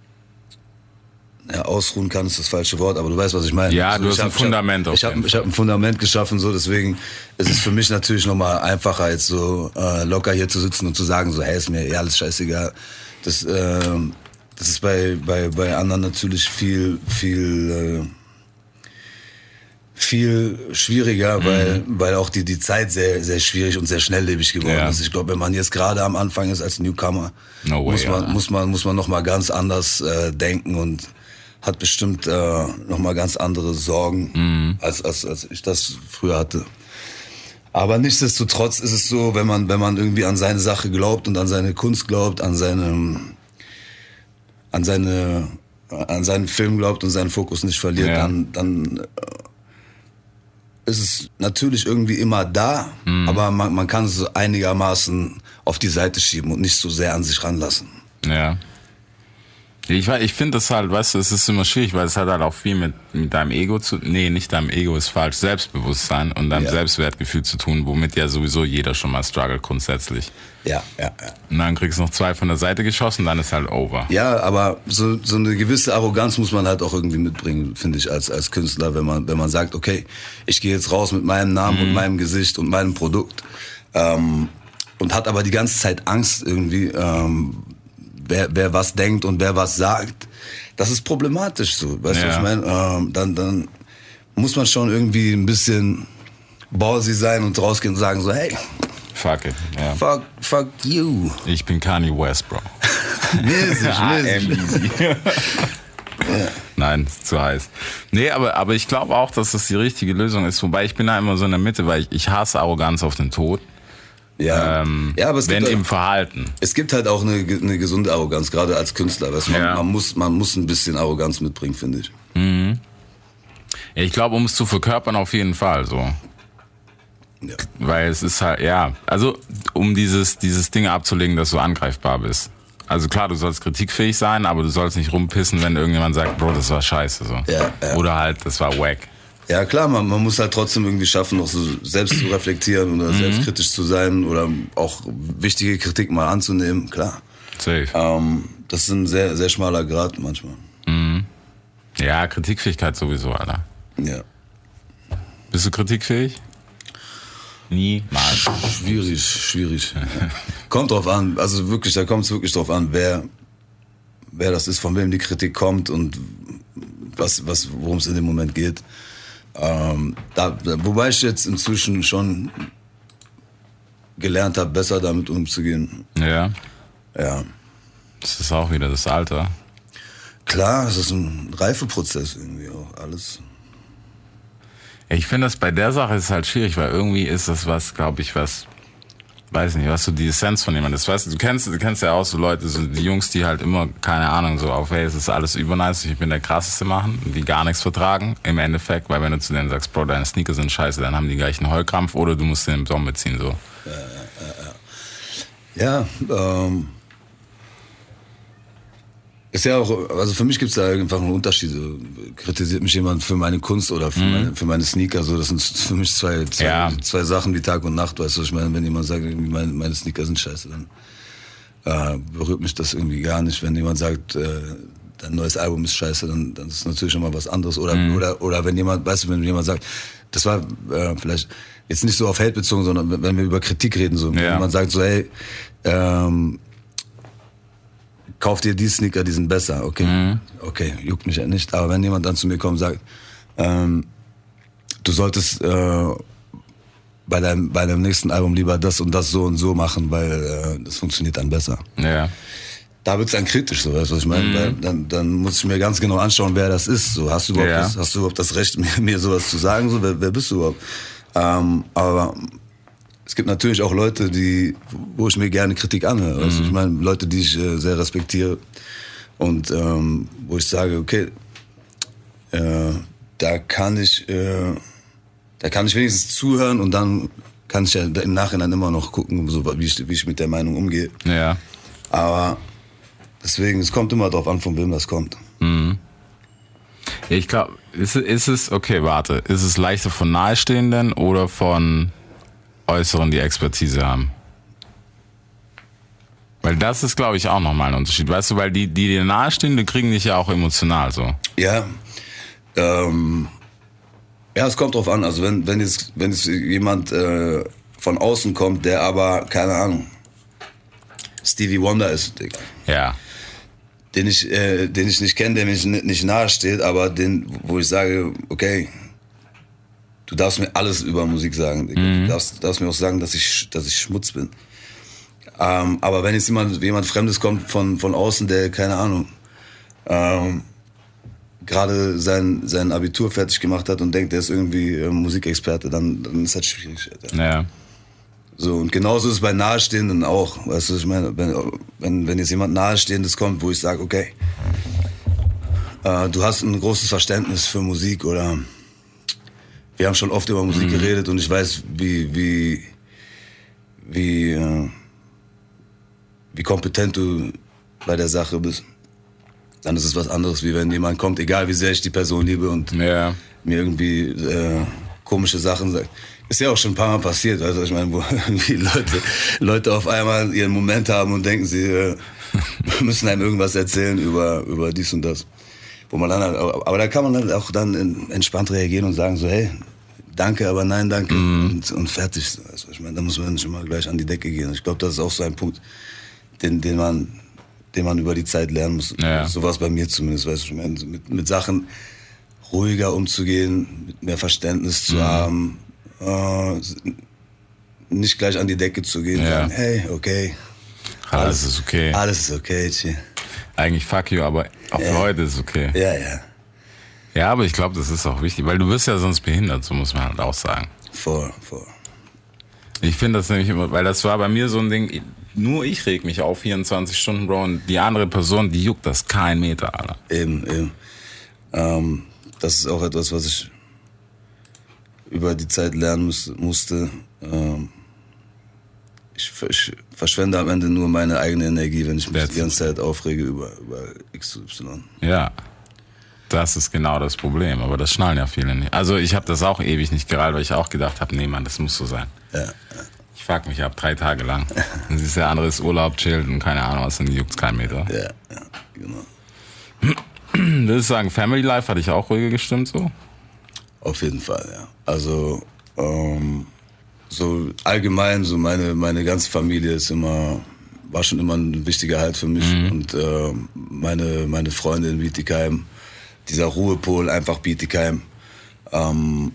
ja, ausruhen kann, ist das falsche Wort, aber du weißt, was ich meine. Ja, also du hast hab, ein Fundament auf Ich habe jeden ich hab ein Fundament geschaffen, so, deswegen ist es für mich natürlich nochmal einfacher, als so äh, locker hier zu sitzen und zu sagen, so, hey, ist mir eh alles scheißegal. Das, äh, das ist bei, bei, bei anderen natürlich viel, viel, äh, viel schwieriger, mhm. weil, weil auch die, die Zeit sehr, sehr schwierig und sehr schnelllebig geworden ja. ist. Ich glaube, wenn man jetzt gerade am Anfang ist als Newcomer, no way, muss man, ja. muss man, muss man nochmal ganz anders äh, denken und hat bestimmt äh, nochmal ganz andere Sorgen, mhm. als, als, als ich das früher hatte. Aber nichtsdestotrotz ist es so, wenn man, wenn man irgendwie an seine Sache glaubt und an seine Kunst glaubt, an seine, an seine, an seinen Film glaubt und seinen Fokus nicht verliert, ja. dann, dann äh, ist es natürlich irgendwie immer da, mhm. aber man, man kann es einigermaßen auf die Seite schieben und nicht so sehr an sich ranlassen. Ja. Ich, ich finde das halt, weißt du, es ist immer schwierig, weil es hat halt auch viel mit, mit deinem Ego zu, nee, nicht deinem Ego ist falsch, Selbstbewusstsein und deinem ja. Selbstwertgefühl zu tun, womit ja sowieso jeder schon mal struggelt grundsätzlich. Ja, ja, ja. Und dann kriegst du noch zwei von der Seite geschossen, dann ist halt over. Ja, aber so, so eine gewisse Arroganz muss man halt auch irgendwie mitbringen, finde ich, als, als Künstler, wenn man, wenn man sagt, okay, ich gehe jetzt raus mit meinem Namen mhm. und meinem Gesicht und meinem Produkt, ähm, und hat aber die ganze Zeit Angst irgendwie, ähm, Wer, wer was denkt und wer was sagt, das ist problematisch so. Weißt du, ja. was ich meine? Ähm, dann, dann muss man schon irgendwie ein bisschen ballsy sein und rausgehen und sagen so, hey, fuck it. Ja. Fuck, fuck you. Ich bin Kanye West, Bro. mäßig, mäßig. ja. Nein, ist zu heiß. Nee, aber, aber ich glaube auch, dass das die richtige Lösung ist. Wobei ich bin da immer so in der Mitte, weil ich, ich hasse Arroganz auf den Tod. Ja, ähm, ja aber es wenn gibt im halt, Verhalten. Es gibt halt auch eine, eine gesunde Arroganz, gerade als Künstler. Weißt, man, Ja. man, muss, man muss ein bisschen Arroganz mitbringen, finde ich. Mhm. Ja, ich glaube, um es zu verkörpern, auf jeden Fall so. Ja. Weil es ist halt, ja, also um dieses, dieses Ding abzulegen, dass du angreifbar bist. Also klar, du sollst kritikfähig sein, aber du sollst nicht rumpissen, wenn irgendjemand sagt, Bro, das war scheiße. So. Ja, ja. Oder halt, das war wack. Ja klar, man, man muss halt trotzdem irgendwie schaffen, noch so selbst zu reflektieren oder mhm. selbstkritisch zu sein oder auch wichtige Kritik mal anzunehmen, klar. Safe. Ähm, das ist ein sehr, sehr schmaler Grad manchmal. Mhm. Ja, Kritikfähigkeit sowieso, Alter. Ja. Bist du kritikfähig? Niemals. Schwierig, schwierig. Kommt drauf an, also wirklich, da kommt es wirklich drauf an, wer, wer das ist, von wem die Kritik kommt und was, was, worum es in dem Moment geht. Ähm, da, wobei ich jetzt inzwischen schon gelernt habe, besser damit umzugehen. Ja. Ja. Das ist auch wieder das Alter. Klar, es ist ein Reifeprozess irgendwie auch, alles. Ich finde das bei der Sache ist halt schwierig, weil irgendwie ist das was, glaube ich, was, weiß nicht, was so die Essenz von jemandem ist. Weißt du, du kennst, du kennst ja auch so Leute, so die Jungs, die halt immer, keine Ahnung, so auf, hey, es ist alles übernice, ich bin der Krasseste machen, die gar nichts vertragen, im Endeffekt, weil wenn du zu denen sagst, Bro, deine Sneaker sind scheiße, dann haben die gleich einen Heulkrampf oder du musst den im Sommer mitziehen, so. Ja, ja, ähm, ist ja auch, also für mich gibt es da einfach einen Unterschied. So, kritisiert mich jemand für meine Kunst oder für, mhm. meine, für meine Sneaker, so, das sind für mich zwei, zwei, ja. zwei Sachen wie Tag und Nacht, weißt du, ich meine, wenn jemand sagt, meine, meine Sneaker sind scheiße, dann äh, berührt mich das irgendwie gar nicht. Wenn jemand sagt, äh, dein neues Album ist scheiße, dann, dann ist es natürlich immer was anderes. Oder, mhm. oder, oder wenn jemand, weißt du, wenn jemand sagt, das war äh, vielleicht jetzt nicht so auf Hate bezogen, sondern wenn wir über Kritik reden, so, ja. wenn jemand sagt so, hey, ähm, kauf dir die Sneaker, die sind besser, okay, mhm. okay, juckt mich ja nicht. Aber wenn jemand dann zu mir kommt und sagt, ähm, du solltest äh, bei deinem bei deinem nächsten Album lieber das und das so und so machen, weil äh, das funktioniert dann besser. Ja. Da wird's dann kritisch, so, weißt du, was ich meine? Mhm. Weil dann, dann muss ich mir ganz genau anschauen, wer das ist. So, hast du überhaupt, ja. das, hast du überhaupt das Recht, mir, mir sowas zu sagen? So, wer, wer bist du überhaupt? Ähm, aber es gibt natürlich auch Leute, die, wo ich mir gerne Kritik anhöre. Mhm. Also ich meine, Leute, die ich äh, sehr respektiere und ähm, wo ich sage, okay, äh, da kann ich, äh, da kann ich wenigstens zuhören und dann kann ich ja im Nachhinein immer noch gucken, so, wie ich, wie ich mit der Meinung umgehe. Ja. Aber deswegen, es kommt immer drauf an, von wem das kommt. Mhm. Ich glaube, ist, ist es, okay, warte, ist es leichter von Nahestehenden oder von Äußeren, die Expertise haben? Weil das ist, glaube ich, auch nochmal ein Unterschied. Weißt du, weil die, die dir nahestehen, die kriegen dich ja auch emotional so. Ja, ähm, ja, es kommt drauf an. Also wenn, wenn jetzt, wenn jetzt jemand äh, von außen kommt, der aber, keine Ahnung, Stevie Wonder ist, Digga. Ja. Den ich, äh, den ich nicht kenne, der mir nicht, nicht nahe steht, aber den, wo ich sage, okay, du darfst mir alles über Musik sagen. Mhm. Du darfst, darfst mir auch sagen, dass ich, dass ich Schmutz bin. Ähm, aber wenn jetzt jemand, jemand Fremdes kommt von, von außen, der, keine Ahnung, ähm, gerade sein, sein Abitur fertig gemacht hat und denkt, der ist irgendwie äh, Musikexperte, dann, dann ist das schwierig. Alter. Ja. So, und genauso ist es bei Nahestehenden auch. Weißt du, ich meine, wenn, wenn, wenn jetzt jemand Nahestehendes kommt, wo ich sage, okay, äh, du hast ein großes Verständnis für Musik oder wir haben schon oft über Musik mhm. geredet und ich weiß, wie, wie, wie, äh, wie kompetent du bei der Sache bist. Dann ist es was anderes, wie wenn jemand kommt, egal wie sehr ich die Person liebe und ja. mir irgendwie äh, komische Sachen sagt. Ist ja auch schon ein paar Mal passiert, also ich meine, wo die Leute, Leute auf einmal ihren Moment haben und denken, sie äh, müssen einem irgendwas erzählen über, über dies und das. Wo man dann halt, aber da kann man dann auch dann entspannt reagieren und sagen so, hey, danke, aber nein, danke mhm. und, und fertig. Also ich meine, da muss man nicht immer gleich an die Decke gehen. Ich glaube, das ist auch so ein Punkt, den, den man, den man über die Zeit lernen muss. Ja. So war es bei mir zumindest, weißt du, ich meine, mit, mit Sachen ruhiger umzugehen, mit mehr Verständnis zu mhm. haben, äh, nicht gleich an die Decke zu gehen, ja. sagen, hey, okay, alles, alles ist okay, alles ist okay, Chi. Eigentlich fuck you, aber auch für ja. heute ist es okay. Ja, ja. Ja, aber ich glaube, das ist auch wichtig, weil du wirst ja sonst behindert, so muss man halt auch sagen. Voll, voll. Ich finde das nämlich immer, weil das war bei mir so ein Ding, nur ich reg mich auf vierundzwanzig Stunden, Bro, und die andere Person, die juckt das kein Meter, Alter. Eben, eben. Ähm, das ist auch etwas, was ich über die Zeit lernen muss, musste. Ähm, ich, ich verschwende am Ende nur meine eigene Energie, wenn ich mich That's die ganze Zeit aufrege über, über X Y. Ja, das ist genau das Problem, aber das schnallen ja viele nicht. Also ich habe das auch ewig nicht gerallt, weil ich auch gedacht habe, nee, Mann, das muss so sein. Ja, ja. Ich fuck mich ab, drei Tage lang. Dann siehst du, der andere ist Urlaub, chillt und keine Ahnung was, dann juckt's kein Meter. Ja, ja, genau. Würdest du sagen, Family Life hat dich auch ruhiger gestimmt so? Auf jeden Fall, ja. Also, ähm, so allgemein, so meine, meine ganze Familie ist immer, war schon immer ein wichtiger Halt für mich. Mhm. Und äh, meine, meine Freunde in Bietigheim, dieser Ruhepol, einfach Bietigheim. Ähm,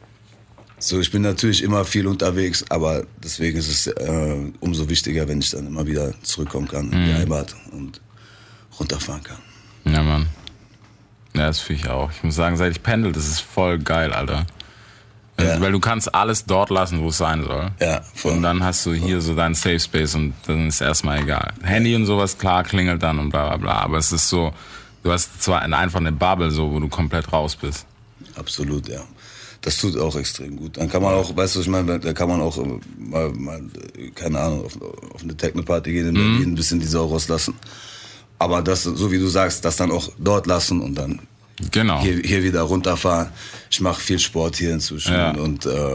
so, ich bin natürlich immer viel unterwegs, aber deswegen ist es äh, umso wichtiger, wenn ich dann immer wieder zurückkommen kann in die Heimat und runterfahren kann. Ja, Mann. Ja, das fühle ich auch. Ich muss sagen, seit ich pendel, das ist voll geil, Alter. Ja. Weil du kannst alles dort lassen, wo es sein soll. Ja, voll. Und dann hast du hier so deinen Safe Space und dann ist erstmal egal. Handy und sowas, klar, klingelt dann und bla bla bla. Aber es ist so, du hast zwar einfach eine Bubble, so, wo du komplett raus bist. Absolut, ja. Das tut auch extrem gut. Dann kann man auch, weißt du, was ich meine, da kann man auch mal, mal keine Ahnung, auf, auf eine Techno-Party gehen in Berlin, mhm. ein bisschen die Sau rauslassen. Aber das, so wie du sagst, das dann auch dort lassen und dann genau. hier, hier wieder runterfahren. Ich mache viel Sport hier inzwischen ja. und äh,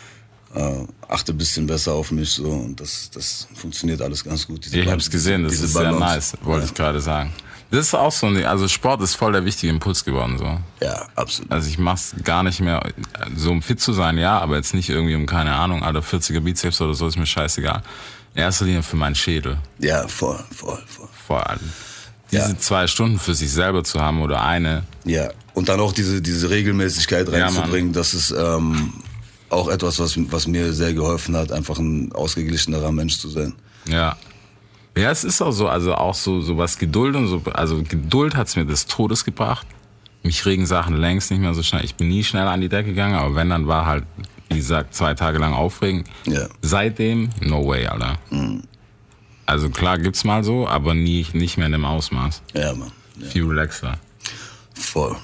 äh, achte ein bisschen besser auf mich so und das, das funktioniert alles ganz gut. Diese ich habe es gesehen, das ist Balance. Sehr nice, wollte ja. ich gerade sagen. Das ist auch so, also Sport ist voll der wichtige Impuls geworden so. Ja, absolut. Also ich mach's gar nicht mehr, so um fit zu sein, ja, aber jetzt nicht irgendwie um, keine Ahnung, Alter, vierziger Bizeps oder so, ist mir scheißegal. In erster Linie für meinen Schädel. Ja, voll, voll, voll. Vor allem. Diese ja. zwei Stunden für sich selber zu haben oder eine. Ja, und dann auch diese, diese Regelmäßigkeit reinzubringen, ja, das ist ähm, auch etwas, was, was mir sehr geholfen hat, einfach ein ausgeglichenerer Mensch zu sein. Ja. Ja, es ist auch so, also auch so, so was Geduld und so, also Geduld hat's mir des Todes gebracht. Mich regen Sachen längst nicht mehr so schnell. Ich bin nie schnell an die Decke gegangen, aber wenn, dann war halt, wie gesagt, zwei Tage lang aufregend. Ja. Seitdem, no way, Alter. Mhm. Also klar gibt's mal so, aber nie, nicht mehr in dem Ausmaß. Ja, Mann. Ja. Viel relaxer. Voll.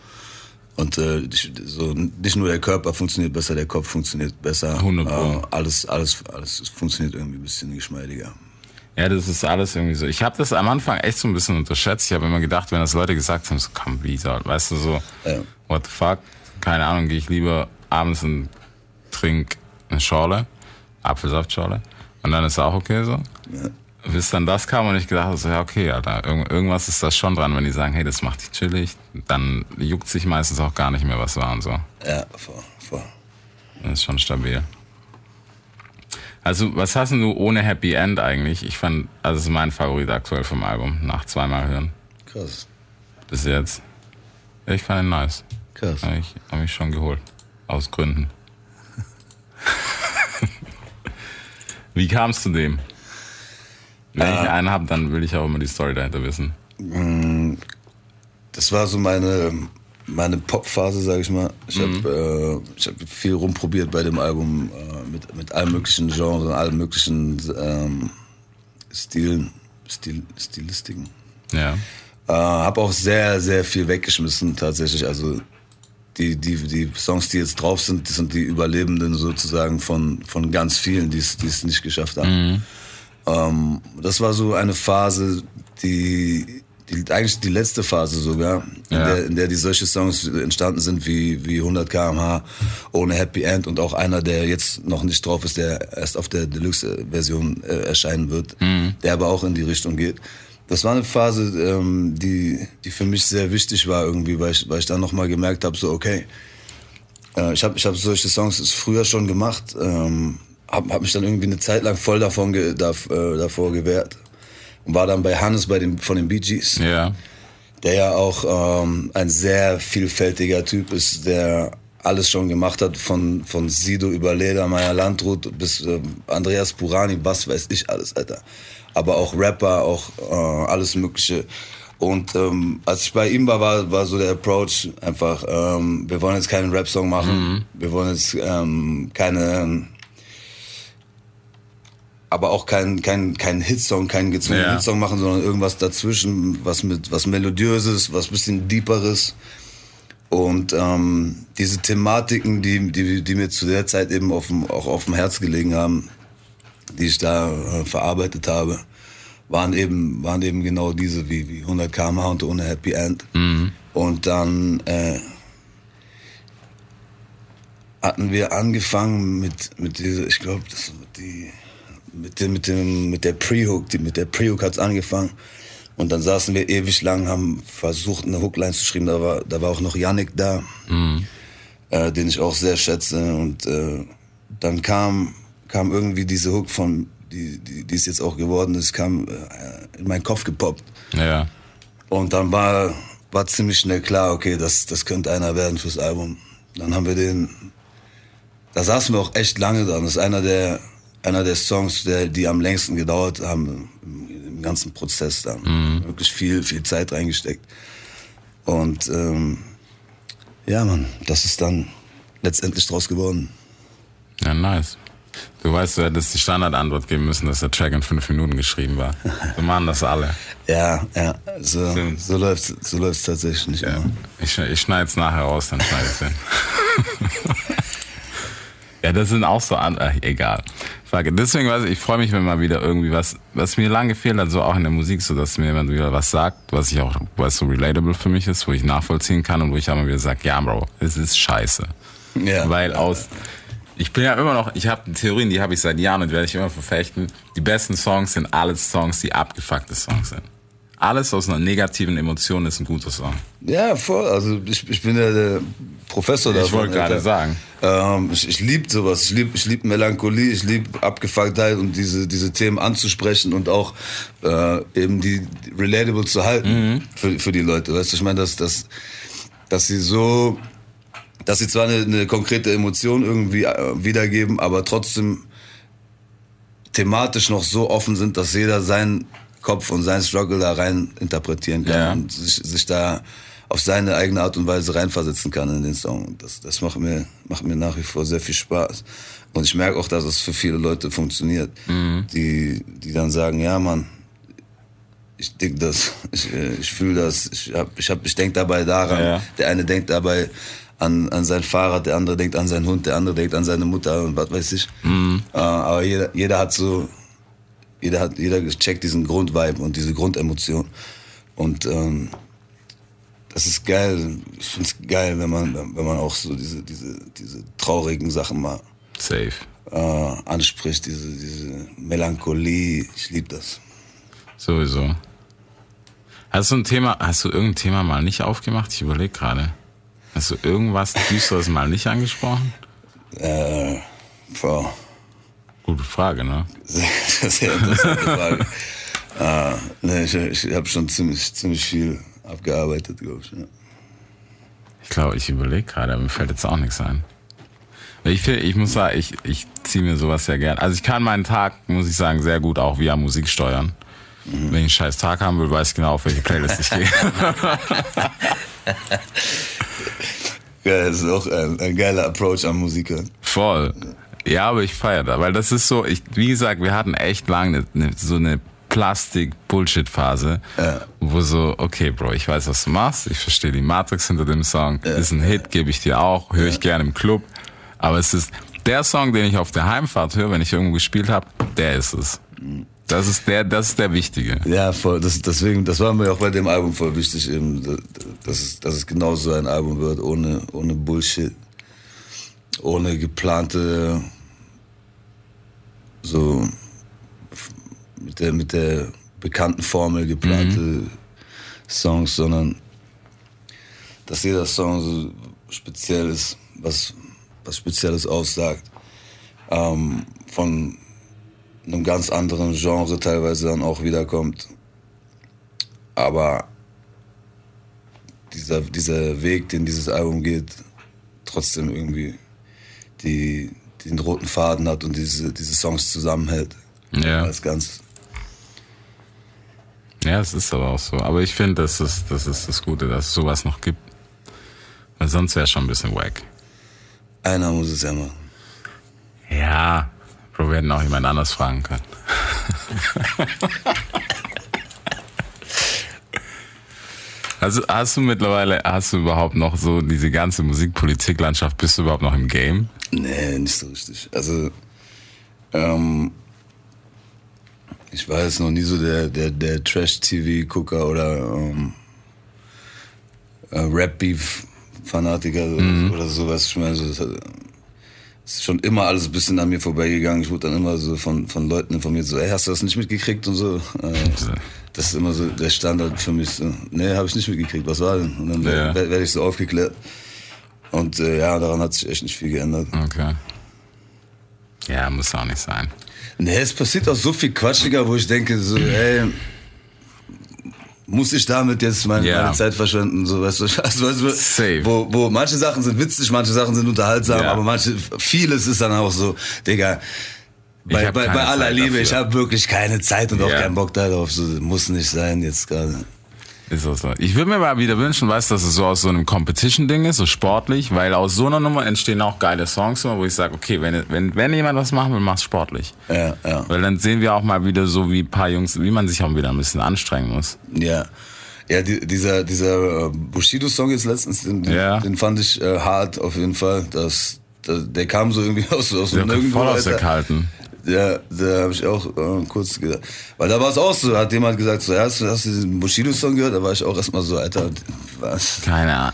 Und äh, so, nicht nur der Körper funktioniert besser, der Kopf funktioniert besser. hundert Prozent. Äh, alles, alles, alles funktioniert irgendwie ein bisschen geschmeidiger. Ja, das ist alles irgendwie so. Ich habe das am Anfang echt so ein bisschen unterschätzt. Ich habe immer gedacht, wenn das Leute gesagt haben, so komm, wie soll, weißt du, so, ja. What the fuck? Keine Ahnung, gehe ich lieber abends und trink eine Schorle, Apfelsaftschorle. Und dann ist es auch okay so. Ja. Bis dann das kam und ich gedacht so, ja okay, Alter, irgendwas ist da schon dran, wenn die sagen, hey, das macht dich chillig, dann juckt sich meistens auch gar nicht mehr, was war und so. Ja, voll, voll. Das ist schon stabil. Also, was hast denn du ohne Happy End eigentlich? Ich fand, also das ist mein Favorit aktuell vom Album, nach zweimal hören. Krass. Bis jetzt. Ja, ich fand ihn nice. Krass. Hab ich, hab ich schon geholt. Aus Gründen. Wie kam es zu dem? Wenn äh, ich einen habe, dann will ich auch immer die Story dahinter wissen. Das war so meine, meine Pop-Phase, sag ich mal. Ich mhm. habe äh, hab viel rumprobiert bei dem Album äh, mit, mit allen möglichen Genres, allen möglichen ähm, Stilen, Stil, Stilistiken. Ja. Äh, habe auch sehr, sehr viel weggeschmissen tatsächlich. Also die, die, die Songs, die jetzt drauf sind, das sind die Überlebenden sozusagen von, von ganz vielen, die es nicht geschafft haben. Mhm. Ähm, das war so eine Phase, die, die eigentlich die letzte Phase sogar, in, ja. der, in der die solche Songs entstanden sind wie, wie hundert Kilometer pro Stunde, ohne Happy End und auch einer, der jetzt noch nicht drauf ist, der erst auf der Deluxe-Version äh, erscheinen wird, mhm. der aber auch in die Richtung geht. Das war eine Phase, ähm, die, die für mich sehr wichtig war irgendwie, weil ich, weil ich dann nochmal gemerkt habe, so okay, äh, ich habe ich hab solche Songs früher schon gemacht, ähm, habe hab mich dann irgendwie eine Zeit lang voll davon ge, da, äh, davor gewehrt und war dann bei Hannes bei dem, von den Bee Gees, ja. der ja auch ähm, ein sehr vielfältiger Typ ist, der alles schon gemacht hat, von, von Sido über Ledermeier, Landrut bis äh, Andreas Burani, was weiß ich alles, Alter. Aber auch Rapper, auch äh, alles Mögliche. Und ähm, als ich bei ihm war, war, war so der Approach einfach, ähm, wir wollen jetzt keinen Rap-Song machen, mhm. wir wollen jetzt ähm, keine, aber auch keinen kein, kein Hitsong, keinen gezwungenen ja. Hitsong machen, sondern irgendwas dazwischen, was mit was Melodiöses, was bisschen Deeperes. Und ähm, diese Thematiken, die, die, die mir zu der Zeit eben auf dem, auch auf dem Herz gelegen haben, die ich da äh, verarbeitet habe, waren eben, waren eben genau diese, wie, wie hundert Kilometer pro Stunde und ohne Happy End. Mhm. Und dann äh, hatten wir angefangen mit, mit dieser, ich glaube, das die, mit dem, mit dem, mit der Pre-Hook, die, mit der Pre-Hook hat's angefangen. Und dann saßen wir ewig lang, haben versucht, eine Hookline zu schreiben. Da war, da war auch noch Yannick da, mhm. äh, den ich auch sehr schätze. Und äh, dann kam, kam irgendwie diese Hook von, die, die, die es jetzt auch geworden ist, kam äh, in meinen Kopf gepoppt. Ja. Und dann war, war ziemlich schnell klar, okay, das, das könnte einer werden fürs Album. Dann haben wir den, da saßen wir auch echt lange dran. Das ist einer der, einer der Songs, der, die am längsten gedauert haben im, im ganzen Prozess. Da mhm. wirklich viel, viel Zeit reingesteckt. Und ähm, ja, Mann, das ist dann letztendlich draus geworden. Ja, nice. Du weißt, du hättest die Standardantwort geben müssen, dass der Track in fünf Minuten geschrieben war. So machen das alle. Ja, ja, so, so läuft's, so läuft's tatsächlich nicht ja. immer. Ich, ich schneide es nachher raus, dann schneide ich es hin. Ja, das sind auch so andere, egal. Deswegen weiß ich, ich freue mich, wenn mal wieder irgendwie was, was mir lange gefehlt hat, so auch in der Musik, so dass mir jemand wieder was sagt, was ich auch, was so relatable für mich ist, wo ich nachvollziehen kann und wo ich auch mal wieder sage, ja, Bro, es ist scheiße. Ja. Weil aus, ich bin ja immer noch, ich habe Theorien, die habe ich seit Jahren und die werde ich immer verfechten. Die besten Songs sind alle Songs, die abgefuckte Songs sind. Alles aus einer negativen Emotion ist ein guter Song. Ja, voll. Also ich, ich bin ja der Professor davon. Ich wollte gerade sagen. Ähm, ich ich liebe sowas. Ich liebe ich lieb Melancholie, ich liebe Abgefucktheit und diese, diese Themen anzusprechen und auch äh, eben die relatable zu halten mhm. für, für die Leute. Weißt du, ich meine, dass, dass, dass sie so... dass sie zwar eine, eine konkrete Emotion irgendwie wiedergeben, aber trotzdem thematisch noch so offen sind, dass jeder seinen Kopf und seinen Struggle da rein interpretieren kann ja. und sich, sich da auf seine eigene Art und Weise reinversetzen kann in den Song. Das, das macht mir, macht mir nach wie vor sehr viel Spaß. Und ich merke auch, dass es für viele Leute funktioniert, mhm. die, die dann sagen, ja, Mann, ich dick das, ich, ich fühle das, ich, hab, ich, hab, ich denke dabei daran. Ja. Der eine denkt dabei An, an sein Fahrrad, der andere denkt an seinen Hund, der andere denkt an seine Mutter und was weiß ich. Mhm. Äh, aber jeder, jeder hat so, jeder hat, jeder checkt diesen Grundvibe und diese Grundemotion. Und ähm, das ist geil. Ich find's geil, wenn man, wenn man auch so diese, diese, diese traurigen Sachen mal Safe. Äh, anspricht, diese, diese Melancholie. Ich liebe das. Sowieso. Hast du ein Thema, hast du irgendein Thema mal nicht aufgemacht? Ich überlege gerade. Hast du irgendwas Düsteres mal nicht angesprochen? Äh, Frau. Gute Frage, ne? Sehr, sehr interessante Frage. ah, ne, ich ich habe schon ziemlich, ziemlich viel abgearbeitet, glaube ich. Ja. Ich glaube, ich überlege gerade, aber mir fällt jetzt auch nichts ein. Ich, ich muss sagen, ich, ich ziehe mir sowas sehr gern. Also ich kann meinen Tag, muss ich sagen, sehr gut auch via Musik steuern. Mhm. Wenn ich einen scheiß Tag haben will, weiß ich genau, auf welche Playlist ich gehe. Ja, das ist auch ein, ein geiler Approach an Musik. Voll. Ja, aber ich feiere das, weil das ist so, ich, wie gesagt, wir hatten echt lange eine, so eine Plastik-Bullshit-Phase, ja. wo so, okay, Bro, ich weiß, was du machst, ich verstehe die Matrix hinter dem Song, ja. ist ein Hit, gebe ich dir auch, höre ich ja. gerne im Club, aber es ist der Song, den ich auf der Heimfahrt höre, wenn ich irgendwo gespielt habe, der ist es. Das ist der, das ist der Wichtige. Ja, voll. Das, deswegen, das war mir auch bei dem Album voll wichtig, eben, dass es, dass es genau so ein Album wird, ohne, ohne Bullshit, ohne geplante, so mit der, mit der bekannten Formel geplante mhm. Songs, sondern dass jeder Song so speziell ist, was, was Spezielles aussagt, ähm, von einem ganz anderen Genre teilweise dann auch wiederkommt. Aber dieser, dieser Weg, den dieses Album geht, trotzdem irgendwie die, den roten Faden hat und diese, diese Songs zusammenhält. Ja. Als ganz. Ja, es ist aber auch so. Aber ich finde, das ist, das ist das Gute, dass es sowas noch gibt. Weil sonst wäre es schon ein bisschen wack. Einer muss es ja machen. Ja, Bro, wir hätten auch jemand anders fragen können. Also hast du mittlerweile, hast du überhaupt noch so diese ganze Musikpolitiklandschaft, bist du überhaupt noch im Game? Nee, nicht so richtig. Also, ähm, ich war jetzt noch nie so der, der, der Trash-T V-Gucker oder ähm, äh, Rap-Beef-Fanatiker mhm. oder sowas. Ich meine, so, das hat, ist schon immer alles ein bisschen an mir vorbeigegangen. Ich wurde dann immer so von, von Leuten informiert, so, ey, hast du das nicht mitgekriegt und so. Äh, das ist immer so der Standard für mich. So, nee, habe ich nicht mitgekriegt, was war denn? Und dann ja. werde werd ich so aufgeklärt. Und äh, ja, daran hat sich echt nicht viel geändert. Okay. Ja, muss auch nicht sein. Nee, es passiert auch so viel Quatsch, Digga, wo ich denke, so, ey, muss ich damit jetzt meine, yeah. meine Zeit verschwenden? So, weißt du, also, weißt du, Safe. Wo, wo manche Sachen sind witzig, manche Sachen sind unterhaltsam, yeah. aber manche, vieles ist dann auch so, Digga, bei, bei, bei aller Zeit Liebe, dafür. Ich habe wirklich keine Zeit und yeah. auch keinen Bock darauf. So, muss nicht sein jetzt gerade. Ist auch so. Ich würde mir mal wieder wünschen, weißt du, dass es so aus so einem Competition-Ding ist, so sportlich, weil aus so einer Nummer entstehen auch geile Songs, wo ich sage, okay, wenn, wenn, wenn jemand was machen will, mach's sportlich. Ja, ja. Weil dann sehen wir auch mal wieder so wie ein paar Jungs, wie man sich auch wieder ein bisschen anstrengen muss. Ja. Ja, die, dieser, dieser uh, Bushido-Song jetzt letztens, den, ja. den fand ich äh, hart auf jeden Fall. Das, das, der kam so irgendwie aus, aus dem Nirgendwo. Voll aus der Kalten. Ja, da habe ich auch äh, kurz gedacht. Weil da war es auch so, hat jemand gesagt, so, hast, hast du diesen Bushido-Song gehört? Da war ich auch erstmal so, Alter, was? Keine Ahnung.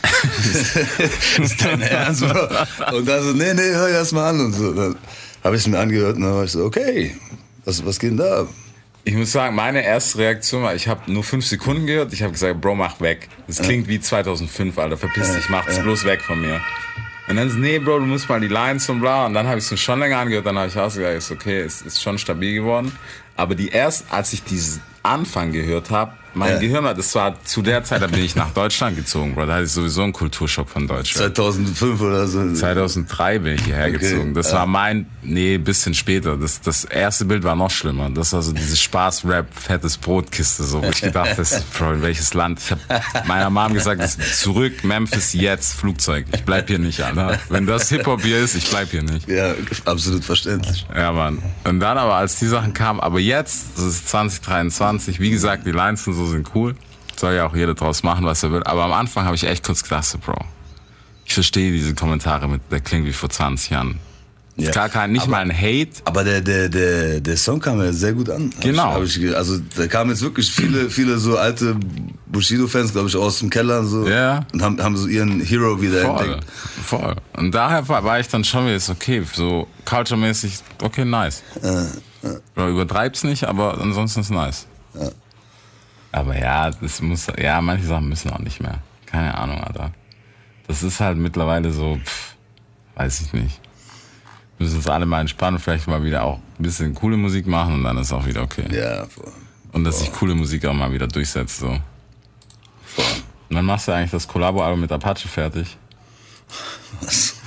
Ist dein Ernst? Und dann so, nee, nee, hör dir das mal an und so. Dann habe ich es mir angehört und dann war ich so, okay, was, was geht denn da ab? Ich muss sagen, meine erste Reaktion war, ich habe nur fünf Sekunden gehört, ich habe gesagt, Bro, mach weg. Das klingt ja. wie zweitausendfünf, Alter, verpiss dich, mach es ja. bloß weg von mir. Und dann so, nee, Bro, du musst mal die Lines und bla. Und dann habe ich es mir schon länger angehört, dann habe ich ausgesagt, ist okay, es ist schon stabil geworden. Aber die erst, als ich diesen Anfang gehört habe, mein ja. Gehirn, das war zu der Zeit, da bin ich nach Deutschland gezogen, Bro. Da hatte ich sowieso einen Kulturschock von Deutschland. zweitausendfünf oder so? zweitausenddrei bin ich hierher okay. gezogen. Das ja. war mein, nee, bisschen später. Das, das erste Bild war noch schlimmer. Das war so diese Spaß-Rap, fettes Brotkiste, so, wo ich gedacht habe, Bro, in welches Land? Ich habe meiner Mom gesagt, zurück, Memphis, jetzt, Flugzeug. Ich bleib hier nicht, Alter. Wenn das Hip-Hop hier ist, ich bleib hier nicht. Ja, absolut verständlich. Ja, Mann. Und dann aber, als die Sachen kamen, aber jetzt, das ist zwanzig dreiundzwanzig, wie gesagt, die Lines und so sind cool. Soll ja auch jeder draus machen, was er will. Aber am Anfang habe ich echt kurz gedacht, so, Bro, ich verstehe diese Kommentare mit, der klingt wie vor zwanzig Jahren. Ja. Klar, kein, nicht aber, mal ein Hate. Aber der, der, der, der Song kam ja sehr gut an. Genau. Hab ich, hab ich, also da kamen jetzt wirklich viele, viele so alte Bushido-Fans, glaube ich, aus dem Keller und so. Ja. Und haben, haben so ihren Hero wieder voll, entdeckt. Voll. Und daher war, war ich dann schon wieder so, okay, so culture-mäßig, okay, nice. Ja, ja. Bro, übertreib's nicht, aber ansonsten ist nice. Ja. Aber ja, das muss, ja, manche Sachen müssen auch nicht mehr. Keine Ahnung, Alter. Das ist halt mittlerweile so, pff, weiß ich nicht. Wir müssen uns alle mal entspannen, vielleicht mal wieder auch ein bisschen coole Musik machen und dann ist auch wieder okay. Ja, voll. Und dass sich coole Musik auch mal wieder durchsetzt, so. Voll. Und dann machst du eigentlich das Collabo-Album mit Apache fertig. Was?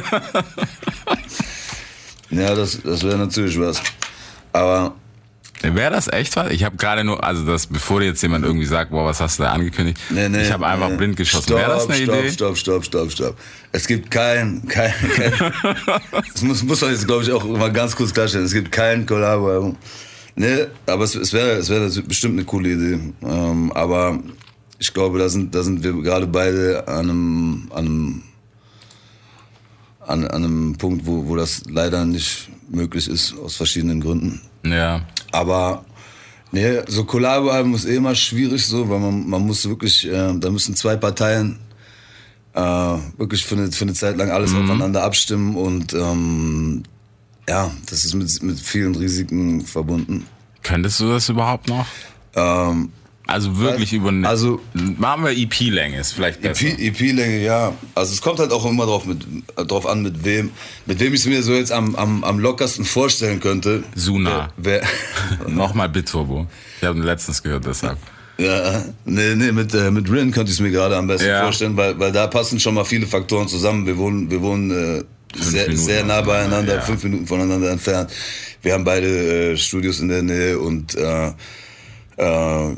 Ja, das, das wäre natürlich was. Aber wäre das echt was? Ich habe gerade nur, also das, bevor jetzt jemand irgendwie sagt, boah, was hast du da angekündigt? Nee, nee, ich habe einfach nee. blind geschossen. Wäre das eine stopp, Idee? Stopp, stopp, stopp, stopp. Es gibt kein, kein, kein das muss, muss man jetzt, glaube ich, auch mal ganz kurz klarstellen. Es gibt kein Collabo-Album. Nee, aber es, es wäre es wäre bestimmt eine coole Idee. Ähm, aber ich glaube, da sind, da sind wir gerade beide an einem, an einem, an, an einem Punkt, wo, wo das leider nicht möglich ist, aus verschiedenen Gründen. Ja. Aber nee, so Collabo-Alben ist eh immer schwierig so, weil man, man muss wirklich, äh, da müssen zwei Parteien äh, wirklich für eine, für eine Zeit lang alles mhm. aufeinander abstimmen und ähm, ja, das ist mit, mit vielen Risiken verbunden. Könntest du das überhaupt noch? Ähm, also wirklich über eine, also machen wir E P-Länge, ist vielleicht besser. E P-Länge, ja. Also es kommt halt auch immer drauf, mit, drauf an, mit wem, mit wem ich es mir so jetzt am, am, am lockersten vorstellen könnte. Suna. Wer, wer Nochmal Bitturbo. Ich habe ihn letztens gehört, deshalb. Ja, nee, nee, mit, äh, mit Rin könnte ich es mir gerade am besten ja. vorstellen, weil, weil da passen schon mal viele Faktoren zusammen. Wir wohnen, wir wohnen äh, sehr, sehr nah beieinander, ja. fünf Minuten voneinander entfernt. Wir haben beide äh, Studios in der Nähe und äh, äh,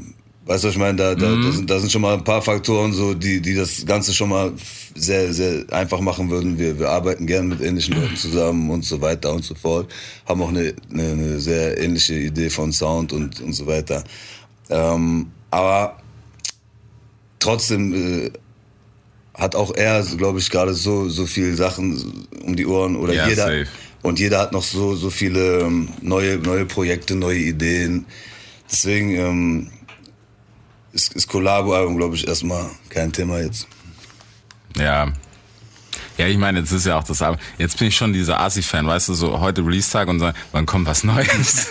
Weißt du, was ich meine? Da, da, Mhm. da, sind, da sind schon mal ein paar Faktoren, so, die, die das Ganze schon mal sehr, sehr einfach machen würden. Wir, wir arbeiten gern mit ähnlichen Leuten zusammen und so weiter und so fort. Haben auch eine, eine, eine sehr ähnliche Idee von Sound und, und so weiter. Ähm, aber trotzdem äh, hat auch er, glaube ich, gerade so, so viele Sachen um die Ohren. Oder Ja, jeder. safe. Und jeder hat noch so, so viele ähm, neue, neue Projekte, neue Ideen. Deswegen ähm, ist, ist Collabo-Album, glaube ich, erstmal kein Thema jetzt. Ja. Ja, ich meine, jetzt ist ja auch das Album. Jetzt bin ich schon dieser Asi-Fan, weißt du, so heute Release-Tag und so, wann kommt was Neues?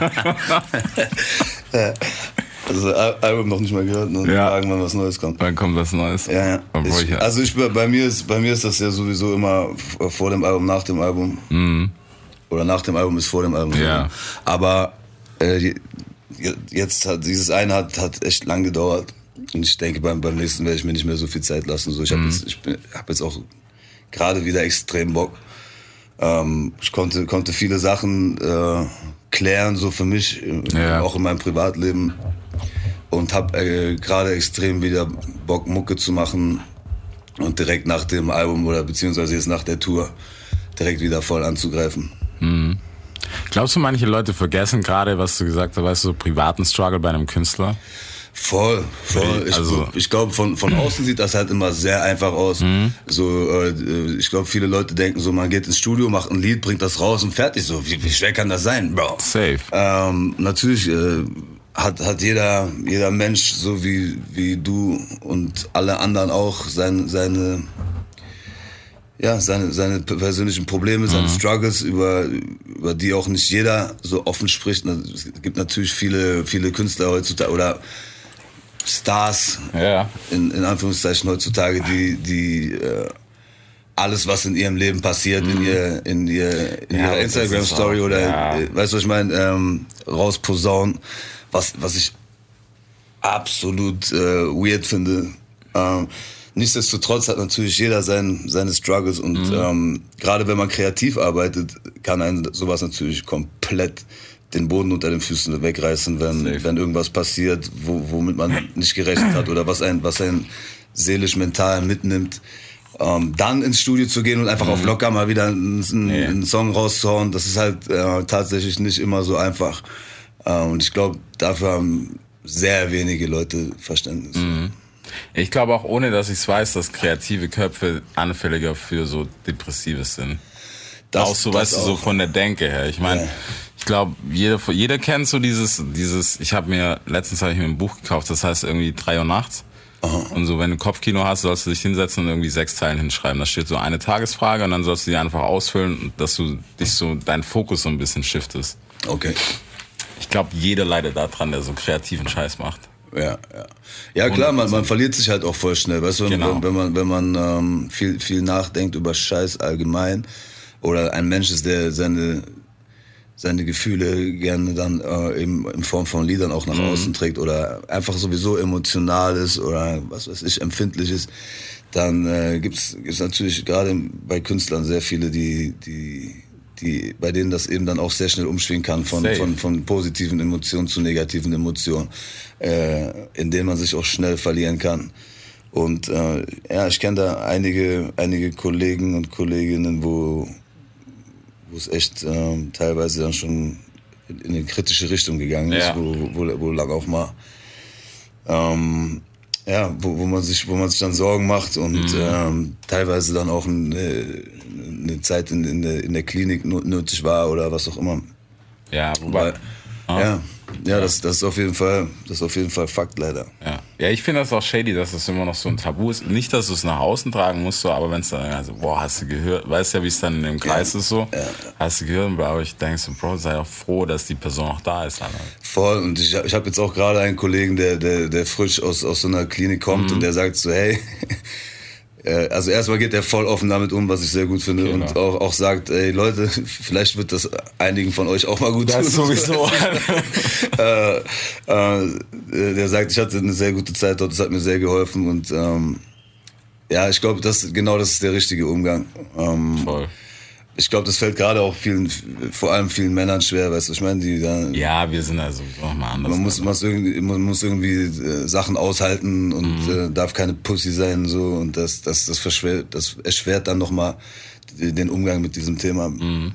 Also Al- Album noch nicht mal gehört und Ja. fragen, wann was Neues kommt. Wann kommt was Neues? Ja, ja. Obwohl Ich, ich, also ich, bei mir ist bei mir ist das ja sowieso immer f- vor dem Album, nach dem Album. Mhm. Oder nach dem Album ist vor dem Album. Ja. Aber äh, je- jetzt hat dieses eine hat, hat echt lang gedauert. Und ich denke, beim, beim nächsten werde ich mir nicht mehr so viel Zeit lassen. So, ich habe Mhm. jetzt, ich bin- hab jetzt auch gerade wieder extrem Bock. Ähm, ich konnte, konnte viele Sachen äh, klären, so für mich, äh, Ja. auch in meinem Privatleben. Und habe äh, gerade extrem wieder Bock, Mucke zu machen. Und direkt nach dem Album oder beziehungsweise jetzt nach der Tour direkt wieder voll anzugreifen. Glaubst du, manche Leute vergessen gerade, was du gesagt hast, weißt du, so privaten Struggle bei einem Künstler? Voll, voll. Ich, Also- ich glaube, von, von außen sieht das halt immer sehr einfach aus. So, äh, ich glaube, viele Leute denken so, man geht ins Studio, macht ein Lied, bringt das raus und fertig. So, wie, wie schwer kann das sein, Bro? Safe. Ähm, natürlich äh, hat, hat jeder, jeder Mensch, so wie, wie du und alle anderen auch, sein, seine, ja, seine, seine persönlichen Probleme, seine Struggles, über, über die auch nicht jeder so offen spricht. Es gibt natürlich viele, viele Künstler heutzutage oder Stars, Ja. in, in Anführungszeichen heutzutage, die, die äh, alles, was in ihrem Leben passiert, in ihr, in ihr, in Ja, ihrer das ist Instagram-Story auch- oder, ja. äh, weißt du, was ich meine, ähm, rausposaunen, was, was ich absolut äh, weird finde. Ähm, nichtsdestotrotz hat natürlich jeder sein, seine Struggles und ähm, gerade wenn man kreativ arbeitet, kann einen sowas natürlich komplett den Boden unter den Füßen wegreißen, wenn, Safe. wenn irgendwas passiert, wo, womit man nicht gerechnet hat oder was ein, was ein seelisch, mental mitnimmt. Ähm, dann ins Studio zu gehen und einfach auf locker mal wieder einen, einen, Nee. einen Song rauszuhauen, das ist halt äh, tatsächlich nicht immer so einfach. Äh, und ich glaube, dafür haben sehr wenige Leute Verständnis. Ich glaube auch, ohne dass ich es weiß, dass kreative Köpfe anfälliger für so Depressives sind. Das- auch so, das weißt du, so auch. von der Denke her. Ich meine, Ja. ich glaube, jeder, jeder kennt so dieses, dieses, ich habe mir, letztens habe ich mir ein Buch gekauft, das heißt irgendwie drei Uhr nachts. Und so, wenn du Kopfkino hast, sollst du dich hinsetzen und irgendwie sechs Zeilen hinschreiben. Da steht so eine Tagesfrage und dann sollst du die einfach ausfüllen, und dass du dich so, deinen Fokus so ein bisschen shiftest. Okay. Ich glaube, jeder leidet daran, der so kreativen Scheiß macht. Ja, ja. Ja klar, man, man verliert sich halt auch voll schnell, weißt du, wenn, Genau. wenn man, wenn man ähm, viel, viel nachdenkt über Scheiß allgemein oder ein Mensch ist, der seine, seine Gefühle gerne dann äh, eben in Form von Liedern auch nach außen trägt oder einfach sowieso emotional ist oder was weiß ich, empfindlich ist, dann äh, gibt's gibt's natürlich gerade bei Künstlern sehr viele, die, die, die, bei denen das eben dann auch sehr schnell umschwingen kann von, Safe. von, von positiven Emotionen zu negativen Emotionen, äh, in denen man sich auch schnell verlieren kann. Und äh, ja, ich kenne da einige, einige Kollegen und Kolleginnen, wo wo es echt ähm, teilweise dann schon in eine kritische Richtung gegangen ist, Ja. wo, wo, wo lang auch mal ähm, ja, wo, wo man sich, wo man sich dann Sorgen macht und ähm, teilweise dann auch eine, eine Zeit in, in, der, in der Klinik no- nötig war oder was auch immer. Ja, wobei, Weil, ja, ja, das, das ist auf jeden Fall, das ist auf jeden Fall Fakt leider. ja. Ja, ich finde das auch shady, dass es immer noch so ein Tabu ist. Nicht, dass du es nach außen tragen musst, so, aber wenn es dann, also, boah, hast du gehört, weißt ja, wie es dann in dem Kreis ist so, ja. hast du gehört, aber ich denke so, Bro, sei auch froh, dass die Person auch da ist, Alter. Voll, und ich, ich habe jetzt auch gerade einen Kollegen, der, der, der frisch aus, aus so einer Klinik kommt und der sagt so, hey, äh, also erstmal geht er voll offen damit um, was ich sehr gut finde Genau. und auch, auch sagt, ey Leute, vielleicht wird das einigen von euch auch mal gut Das tun. sowieso. äh, äh, der sagt, ich hatte eine sehr gute Zeit dort, das hat mir sehr geholfen und ähm, ja, ich glaube, das genau das ist der richtige Umgang. Ähm, Voll. ich glaube, das fällt gerade auch vielen, vor allem vielen Männern schwer, weißt du, ich meine, die da... Ja, wir sind also nochmal anders. Man muss, man muss irgendwie, man muss irgendwie äh, Sachen aushalten und mhm. äh, darf keine Pussy sein so und das, das, das, verschwer, das erschwert dann nochmal den Umgang mit diesem Thema. Mhm.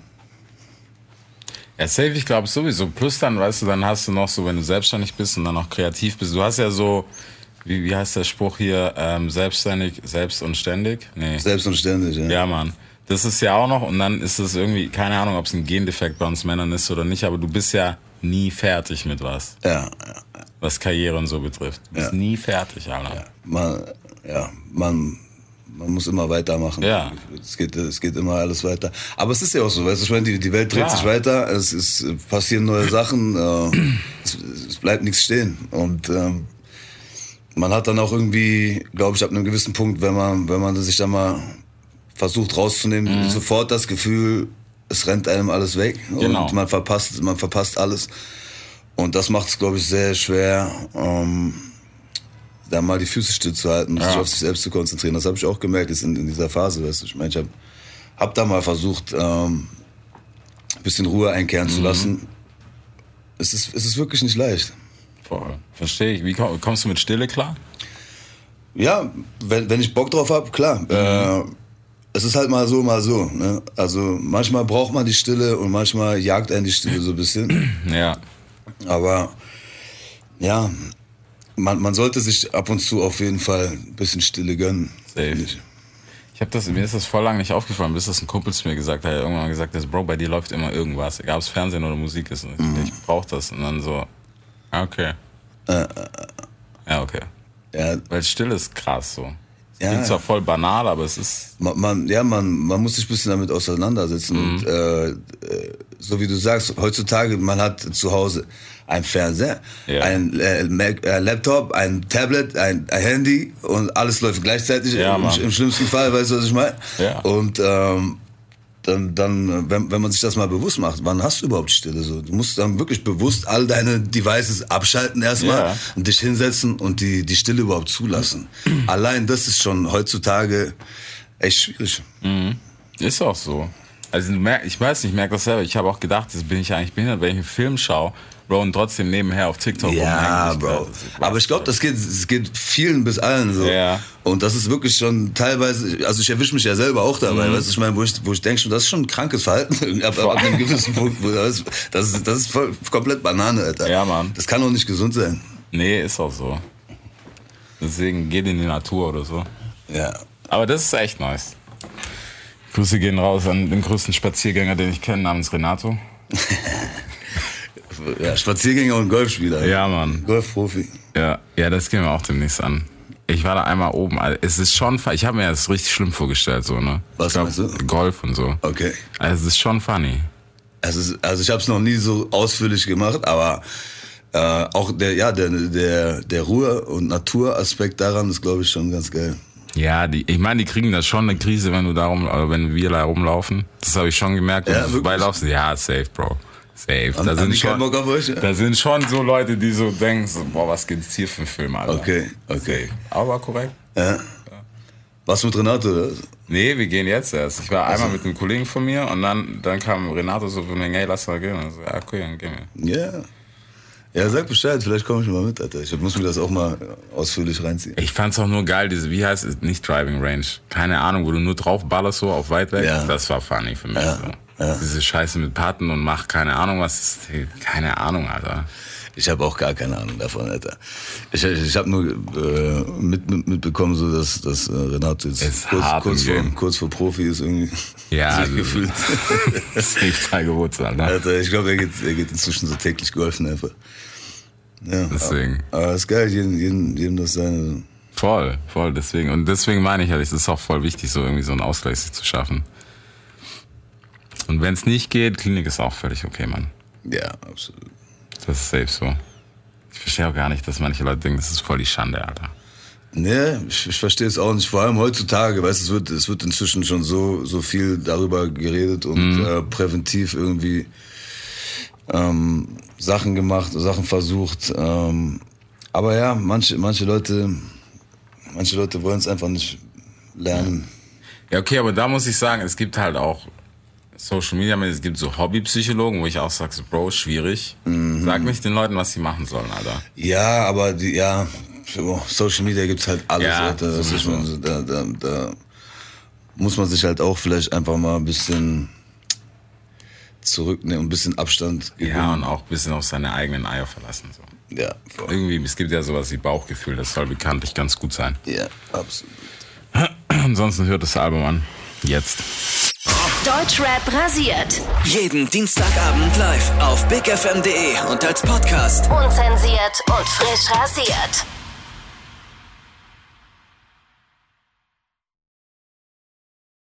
Ja, safe, ich glaube sowieso. Plus dann, weißt du, dann hast du noch so, wenn du selbstständig bist und dann auch kreativ bist, du hast ja so, wie, wie heißt der Spruch hier, ähm, selbstständig, selbst und ständig? Nee. Selbst und ständig, ja. Ja, Mann. Das ist ja auch noch, und dann ist es irgendwie, keine Ahnung, ob es ein Gendefekt bei uns Männern ist oder nicht, aber du bist ja nie fertig mit was. Ja, ja. Was Karriere und so betrifft. Du bist ja. nie fertig, Alter. Ja, man, ja, man, man muss immer weitermachen. Ja. Es geht, es geht immer alles weiter. Aber es ist ja auch so, weißt du, ich meine, die, die Welt dreht Klar. sich weiter, es, es passieren neue Sachen, äh, es, es bleibt nichts stehen. Und ähm, man hat dann auch irgendwie, glaube ich, ab einem gewissen Punkt, wenn man, wenn man sich da mal versucht rauszunehmen, mhm. sofort das Gefühl, es rennt einem alles weg genau. und man verpasst, man verpasst alles. Und das macht es, glaube ich, sehr schwer, ähm, da mal die Füße stillzuhalten und ja. sich auf sich selbst zu konzentrieren. Das habe ich auch gemerkt jetzt in, in dieser Phase. Weißt du? Ich meine, ich habe hab da mal versucht, ähm, ein bisschen Ruhe einkehren mhm. zu lassen. Es ist, es ist wirklich nicht leicht. Voll. Verstehe ich. Wie kommst du mit Stille klar? Ja, wenn, wenn ich Bock drauf habe, klar. Mhm. Äh, es ist halt mal so, mal so. Ne? Also manchmal braucht man die Stille und manchmal jagt einen die Stille so ein bisschen. Ja. Aber ja, man, man sollte sich ab und zu auf jeden Fall ein bisschen Stille gönnen. Safe. Ich, ich hab das, mir ist das voll lange nicht aufgefallen, bis das ein Kumpel zu mir gesagt hat. Er hat irgendwann gesagt, dass, Bro, bei dir läuft immer irgendwas. Egal ob es Fernsehen oder Musik ist. Und ich, mhm. ich brauch das. Und dann so, okay. Äh, äh, ja, okay. Ja. Weil Stille ist krass so. Ja, klingt zwar voll banal, aber es ist... Man, man, ja, man, man muss sich ein bisschen damit auseinandersetzen. Mhm. Und äh, so wie du sagst, heutzutage, man hat zu Hause ein Fernseher, ja. ein äh, Mac, äh, Laptop, ein Tablet, ein, ein Handy und alles läuft gleichzeitig, ja, im, im schlimmsten Fall, weißt du, was ich meine? Ja. Und ähm, dann, dann wenn, wenn man sich das mal bewusst macht, wann hast du überhaupt Stille? So? Du musst dann wirklich bewusst all deine Devices abschalten erstmal ja. und dich hinsetzen und die, die Stille überhaupt zulassen. Allein das ist schon heutzutage echt schwierig. Mhm. Ist auch so. Also ich weiß nicht, ich merke das selber. Ich habe auch gedacht, das bin ich eigentlich behindert, wenn ich einen Film schaue, Bro, und trotzdem nebenher auf TikTok ja, Bro. Aber ich glaube, das geht, das geht vielen bis allen so. Ja. Und das ist wirklich schon teilweise, also ich erwische mich ja selber auch dabei, mhm. weißt du, ich meine, wo ich, wo ich denke schon, das ist schon ein krankes Verhalten, ab, ab einem gewissen Punkt, wo das, das, ist, das ist voll, komplett Banane, Alter. Ja, Mann. Das kann doch nicht gesund sein. Nee, ist auch so. Deswegen geht in die Natur oder so. Ja. Aber das ist echt nice. Grüße gehen raus an den größten Spaziergänger, den ich kenne, namens Renato. Ja, Spaziergänger und Golfspieler. Ja, Mann. Golfprofi. Ja, ja, das gehen wir auch demnächst an. Ich war da einmal oben. Es ist schon, ich habe mir das richtig schlimm vorgestellt, so, ne? Was ich glaub, meinst du? Golf und so. Okay. Also es ist schon funny. Es ist, also ich habe es noch nie so ausführlich gemacht, aber äh, auch der, ja, der, der, der Ruhe- und Naturaspekt daran ist, glaube ich, schon ganz geil. Ja, die, ich meine, die kriegen da schon eine Krise, wenn du da rum, oder wenn wir da rumlaufen. Das habe ich schon gemerkt. Wenn ja, du vorbeilaufst, ja, safe, Bro. Safe. Da, an, sind an schon, Bock auf euch, ja? da sind schon so Leute, die so denken, so, boah, was gibt's hier für ein Film, Alter. Okay, okay. Aber korrekt. Ja. Ja. Was mit Renato, oder? Nee, wir gehen jetzt erst. Ich war einmal mit einem Kollegen von mir und dann, dann kam Renato so von mir, hey, lass mal gehen. Und so, ja, okay, dann gehen wir. Ja. Yeah. Ja, sag Bescheid, vielleicht komme ich mal mit, Alter. Ich muss mir das auch mal ausführlich reinziehen. Ich fand's auch nur geil, diese, wie heißt es, nicht Driving Range. Keine Ahnung, wo du nur drauf ballerst so auf weit weg. Ja. Das war funny für mich. Ja. So. Ja. Diese Scheiße mit Paten und mach keine Ahnung was. Keine Ahnung, Alter. Ich habe auch gar keine Ahnung davon, Alter. Ich, ich habe nur äh, mit, mit, mitbekommen, so dass, dass äh, Renato jetzt kurz, kurz, vor, kurz vor Profi ist irgendwie. Ja, also, gefühlt. Das ist nicht frei gewurzelt, ne? Alter, ich glaube, er geht, er geht inzwischen so täglich golfen einfach. Ja, deswegen. Aber, aber ist geil, jedem, jedem, jedem das seine. Voll, voll, deswegen. Und deswegen meine ich halt, es ist auch voll wichtig, so irgendwie so einen Ausgleich sich zu schaffen. Und wenn es nicht geht, Klinik ist auch völlig okay, Mann. Ja, absolut. Das ist safe so. Ich verstehe auch gar nicht, dass manche Leute denken, das ist voll die Schande, Alter. Nee, ich, ich verstehe es auch nicht. Vor allem heutzutage, weißt du, es wird, es wird inzwischen schon so, so viel darüber geredet und mhm. äh, präventiv irgendwie ähm, Sachen gemacht, Sachen versucht. Ähm, aber ja, manche, manche Leute, manche Leute wollen es einfach nicht lernen. Ja, okay, aber da muss ich sagen, es gibt halt auch Social Media, es gibt so Hobbypsychologen, wo ich auch sage, so, Bro, schwierig. Mhm. Sag nicht den Leuten, was sie machen sollen, Alter. Ja, aber die, ja, Social Media gibt's halt alles, ja, Alter. Das ist man, da, da, da muss man sich halt auch vielleicht einfach mal ein bisschen zurücknehmen, ein bisschen Abstand geben. Ja, und auch ein bisschen auf seine eigenen Eier verlassen. So. Ja, voll. Irgendwie, es gibt ja sowas wie Bauchgefühl, das soll bekanntlich ganz gut sein. Ja, absolut. Ansonsten hört das Album an. Jetzt. Deutschrap rasiert. Jeden Dienstagabend live auf big f m punkt d e und als Podcast. Unzensiert und frisch rasiert.